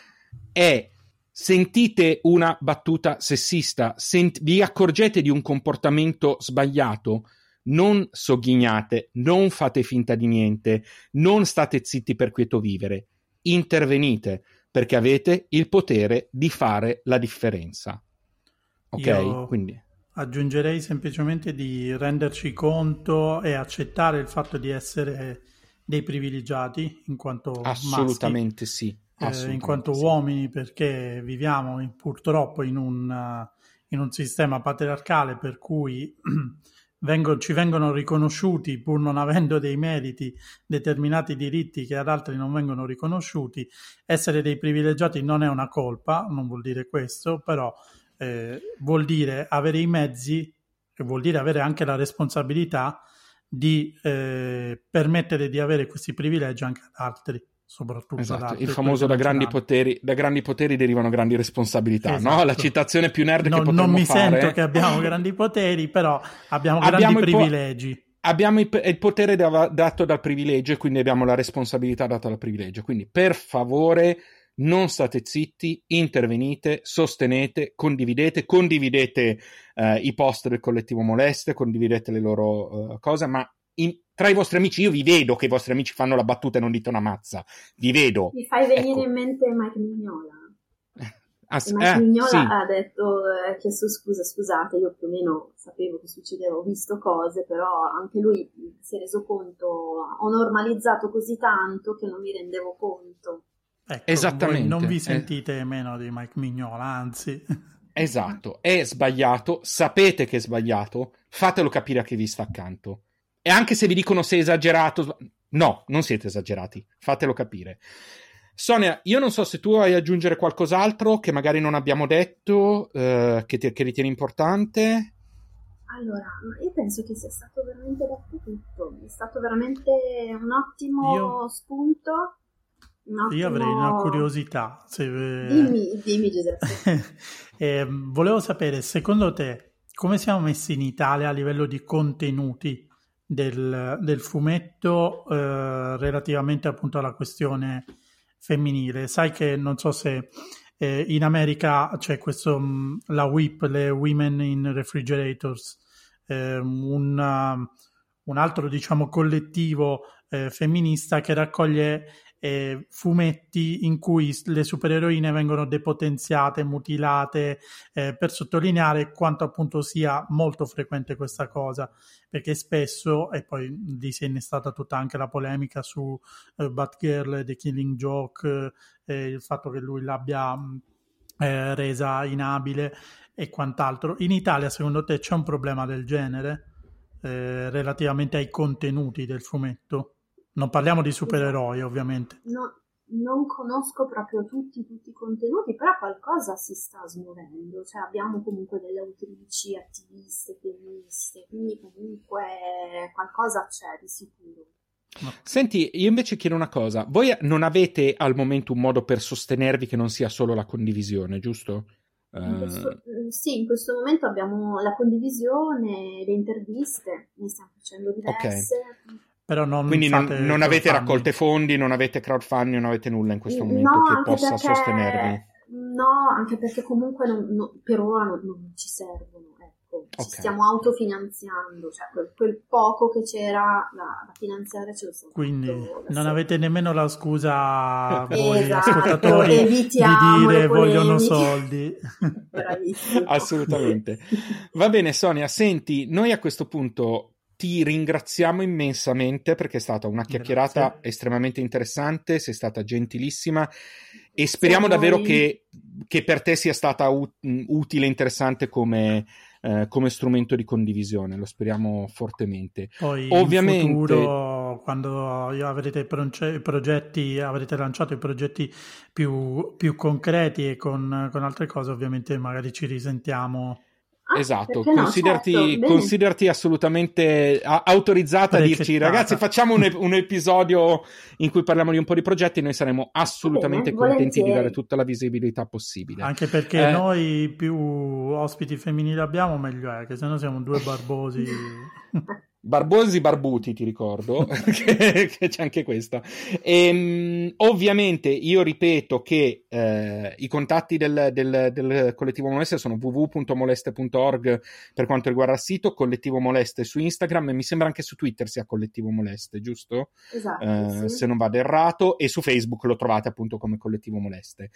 è: sentite una battuta sessista, sent- vi accorgete di un comportamento sbagliato, non sogghignate, non fate finta di niente, non state zitti per quieto vivere, intervenite, perché avete il potere di fare la differenza. Ok? Io Quindi aggiungerei semplicemente di renderci conto e accettare il fatto di essere dei privilegiati in quanto assolutamente maschi. sì. Eh, in quanto sì. uomini, perché viviamo in, purtroppo in un, uh, in un sistema patriarcale per cui vengo, ci vengono riconosciuti, pur non avendo dei meriti, determinati diritti che ad altri non vengono riconosciuti. Essere dei privilegiati non è una colpa, non vuol dire questo, però eh, vuol dire avere i mezzi e vuol dire avere anche la responsabilità di eh, permettere di avere questi privilegi anche ad altri. Soprattutto esatto, il famoso da grandi, poteri, da grandi poteri derivano grandi responsabilità, esatto. No? La citazione più nerd non, che potremmo non mi fare. sento che abbiamo grandi poteri, però abbiamo, abbiamo grandi privilegi. Po- abbiamo il, il potere da, dato dal privilegio e quindi abbiamo la responsabilità data dal privilegio. Quindi per favore non state zitti, intervenite, sostenete, condividete, condividete eh, i post del collettivo Moleste, condividete le loro uh, cose, ma in, tra i vostri amici io vi vedo che i vostri amici fanno la battuta e non dite una mazza, vi vedo. Mi fai venire ecco. in mente Mike Mignola. As- Mike eh, Mignola sì. ha detto, ha chiesto scusa, scusate, io più o meno sapevo che succedeva, ho visto cose, però anche lui si è reso conto, ho normalizzato così tanto che non mi rendevo conto. Ecco, esattamente. Voi non vi eh. sentite meno di Mike Mignola, anzi. Esatto, è sbagliato, sapete che è sbagliato, fatelo capire a chi vi sta accanto. E anche se vi dicono sei esagerato, no, non siete esagerati, fatelo capire. Sonia, io non so se tu hai aggiungere qualcos'altro che magari non abbiamo detto, eh, che, ti, che ritieni importante. Allora, io penso che sia stato veramente detto tutto, è stato veramente un ottimo Io- spunto. Un ottimo... Io avrei una curiosità. Se... Dimmi, dimmi Giuseppe. Eh, volevo sapere, secondo te, come siamo messi in Italia a livello di contenuti del, del fumetto eh, relativamente appunto alla questione femminile? Sai che non so se eh, in America c'è questo, mh, la W I P, le Women in Refrigerators, eh, un, uh, un altro diciamo collettivo eh, femminista che raccoglie eh, fumetti in cui le supereroine vengono depotenziate, mutilate, eh, per sottolineare quanto appunto sia molto frequente questa cosa, perché spesso, e poi lì si è innestata tutta anche la polemica su eh, Batgirl, The Killing Joke, eh, il fatto che lui l'abbia eh, resa inabile e quant'altro. In Italia, secondo te, c'è un problema del genere eh, relativamente ai contenuti del fumetto? Non parliamo di supereroi, ovviamente. No, non conosco proprio tutti, tutti i contenuti, però qualcosa si sta smuovendo. Cioè abbiamo comunque delle autrici attiviste, femministe, quindi comunque qualcosa c'è di sicuro. Senti, io invece chiedo una cosa. Voi non avete al momento un modo per sostenervi che non sia solo la condivisione, giusto? In questo, sì, in questo momento abbiamo la condivisione, le interviste, ne stiamo facendo diverse. Okay. Però non Quindi non, non avete crowdfunding. Raccolte fondi, non avete crowdfunding, non avete nulla in questo momento No, che anche possa perché, sostenervi? No, anche perché comunque non, no, per ora non, non ci servono, ecco. Ci Okay. stiamo autofinanziando, cioè quel, quel poco che c'era da, da finanziare ce lo stiamo Quindi facendo da non soli. avete nemmeno la scusa, voi Esatto, ascoltatori, evitiamo di dire le vogliono polemiche. soldi. Bravissimo. Assolutamente. Va bene, Sonia, senti, noi a questo punto ti ringraziamo immensamente perché è stata una chiacchierata Grazie. estremamente interessante, sei stata gentilissima e speriamo Siamo davvero noi. che, che per te sia stata ut- utile e interessante come, eh, come strumento di condivisione, lo speriamo fortemente. Poi Ovviamente, in futuro, quando avrete proge- progetti, avrete lanciato i progetti più, più concreti e con, con altre cose, ovviamente magari ci risentiamo. Ah, esatto, perché no? considerati, Certo, bene. considerati assolutamente a- autorizzata a dirci Precettata. ragazzi facciamo un, ep- un episodio in cui parliamo di un po' di progetti e noi saremo assolutamente bene, contenti di volentieri. dare tutta la visibilità possibile. Anche perché Eh, noi più ospiti femminili abbiamo, meglio è, che sennò siamo due barbosi. Barbosi barbuti, ti ricordo, che, che c'è anche questa. E, ovviamente io ripeto che eh, i contatti del, del, del collettivo Moleste sono w w w punto moleste punto org per quanto riguarda il sito, collettivo Moleste su Instagram e mi sembra anche su Twitter sia collettivo Moleste, giusto? Esatto, Eh, sì. se non vado errato, e su Facebook lo trovate appunto come collettivo Moleste.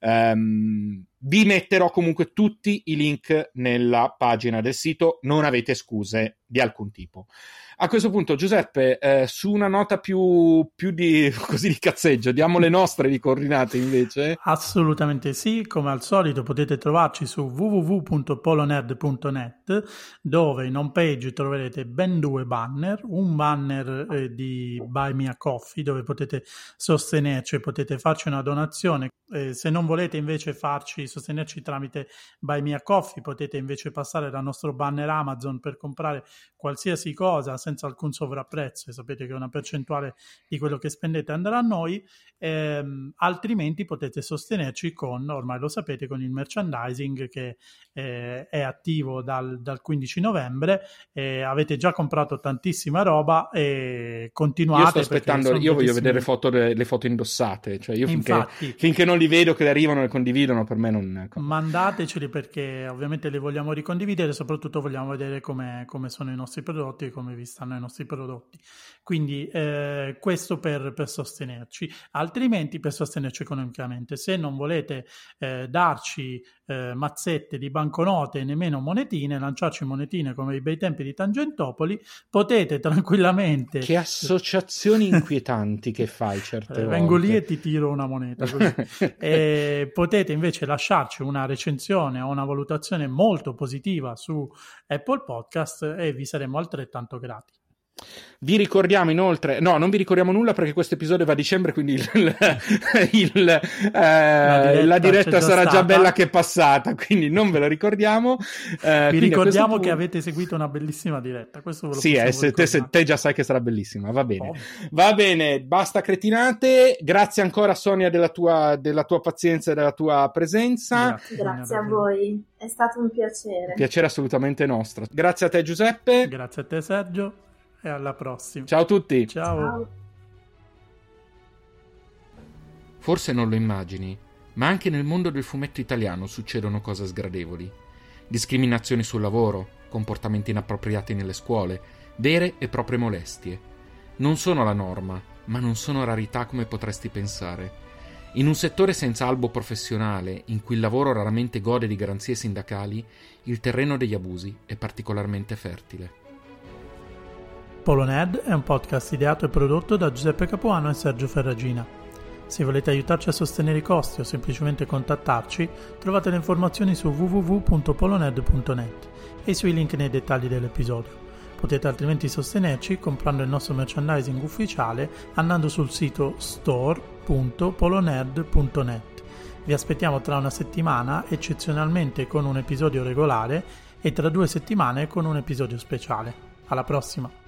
Um, vi metterò comunque tutti i link nella pagina del sito, non avete scuse di alcun tipo. A questo punto, Giuseppe, eh, su una nota più, più di, così di cazzeggio, diamo le nostre di coordinate invece. Assolutamente sì, come al solito potete trovarci su w w w punto polonerd punto net, dove in home page troverete ben due banner, un banner eh, di Buy Me a Coffee dove potete sostenerci e potete farci una donazione. Eh, se non volete invece farci sostenerci tramite Buy Me a Coffee, potete invece passare dal nostro banner Amazon per comprare qualsiasi cosa senza alcun sovrapprezzo e sapete che una percentuale di quello che spendete andrà a noi. Ehm, altrimenti potete sostenerci con, ormai lo sapete, con il merchandising che eh, è attivo dal, dal quindici novembre. Eh, avete già comprato tantissima roba e continuate. Io sto aspettando, perché sono io voglio bellissimi. vedere foto, le foto indossate, cioè io finché, Infatti, finché non li vedo che le arrivano e le condividono, per me non... mandateceli perché ovviamente li vogliamo ricondividere e soprattutto vogliamo vedere come, come sono i nostri prodotti e come vi stanno i nostri prodotti. Quindi eh, questo per, per sostenerci. Altrimenti per sostenerci economicamente. Se non volete eh, darci eh, mazzette di banconote e nemmeno monetine, lanciarci monetine come i bei tempi di Tangentopoli, potete tranquillamente... Che associazioni inquietanti che fai certe eh, volte. Vengo lì e ti tiro una moneta così. E potete invece lasciarci una recensione o una valutazione molto positiva su Apple Podcast e vi saremo altrettanto grati. Vi ricordiamo inoltre, no, non vi ricordiamo nulla perché questo episodio va a dicembre, quindi il, il, il, eh, la diretta, la diretta sarà già, già bella che è passata, quindi non ve lo ricordiamo. Eh, vi ricordiamo punto... che avete seguito una bellissima diretta, questo ve lo sì, eh, se te, se te già sai che sarà bellissima, va bene. Oh. Va bene, basta cretinate, grazie ancora Sonia della tua, della tua pazienza e della tua presenza. Grazie, grazie a voi, è stato un piacere. Piacere assolutamente nostro. Grazie a te Giuseppe. Grazie a te Sergio. E alla prossima. Ciao a tutti. Ciao. Ciao. Forse non lo immagini, ma anche nel mondo del fumetto italiano succedono cose sgradevoli. Discriminazioni sul lavoro, comportamenti inappropriati nelle scuole, vere e proprie molestie. Non sono la norma, ma non sono rarità come potresti pensare. In un settore senza albo professionale, in cui il lavoro raramente gode di garanzie sindacali, il terreno degli abusi è particolarmente fertile. Poloned è un podcast ideato e prodotto da Giuseppe Capuano e Sergio Ferragina. Se volete aiutarci a sostenere i costi o semplicemente contattarci, trovate le informazioni su w w w punto poloned punto net e sui link nei dettagli dell'episodio. Potete altrimenti sostenerci comprando il nostro merchandising ufficiale andando sul sito store punto poloned punto net. Vi aspettiamo tra una settimana, eccezionalmente con un episodio regolare, e tra due settimane con un episodio speciale. Alla prossima!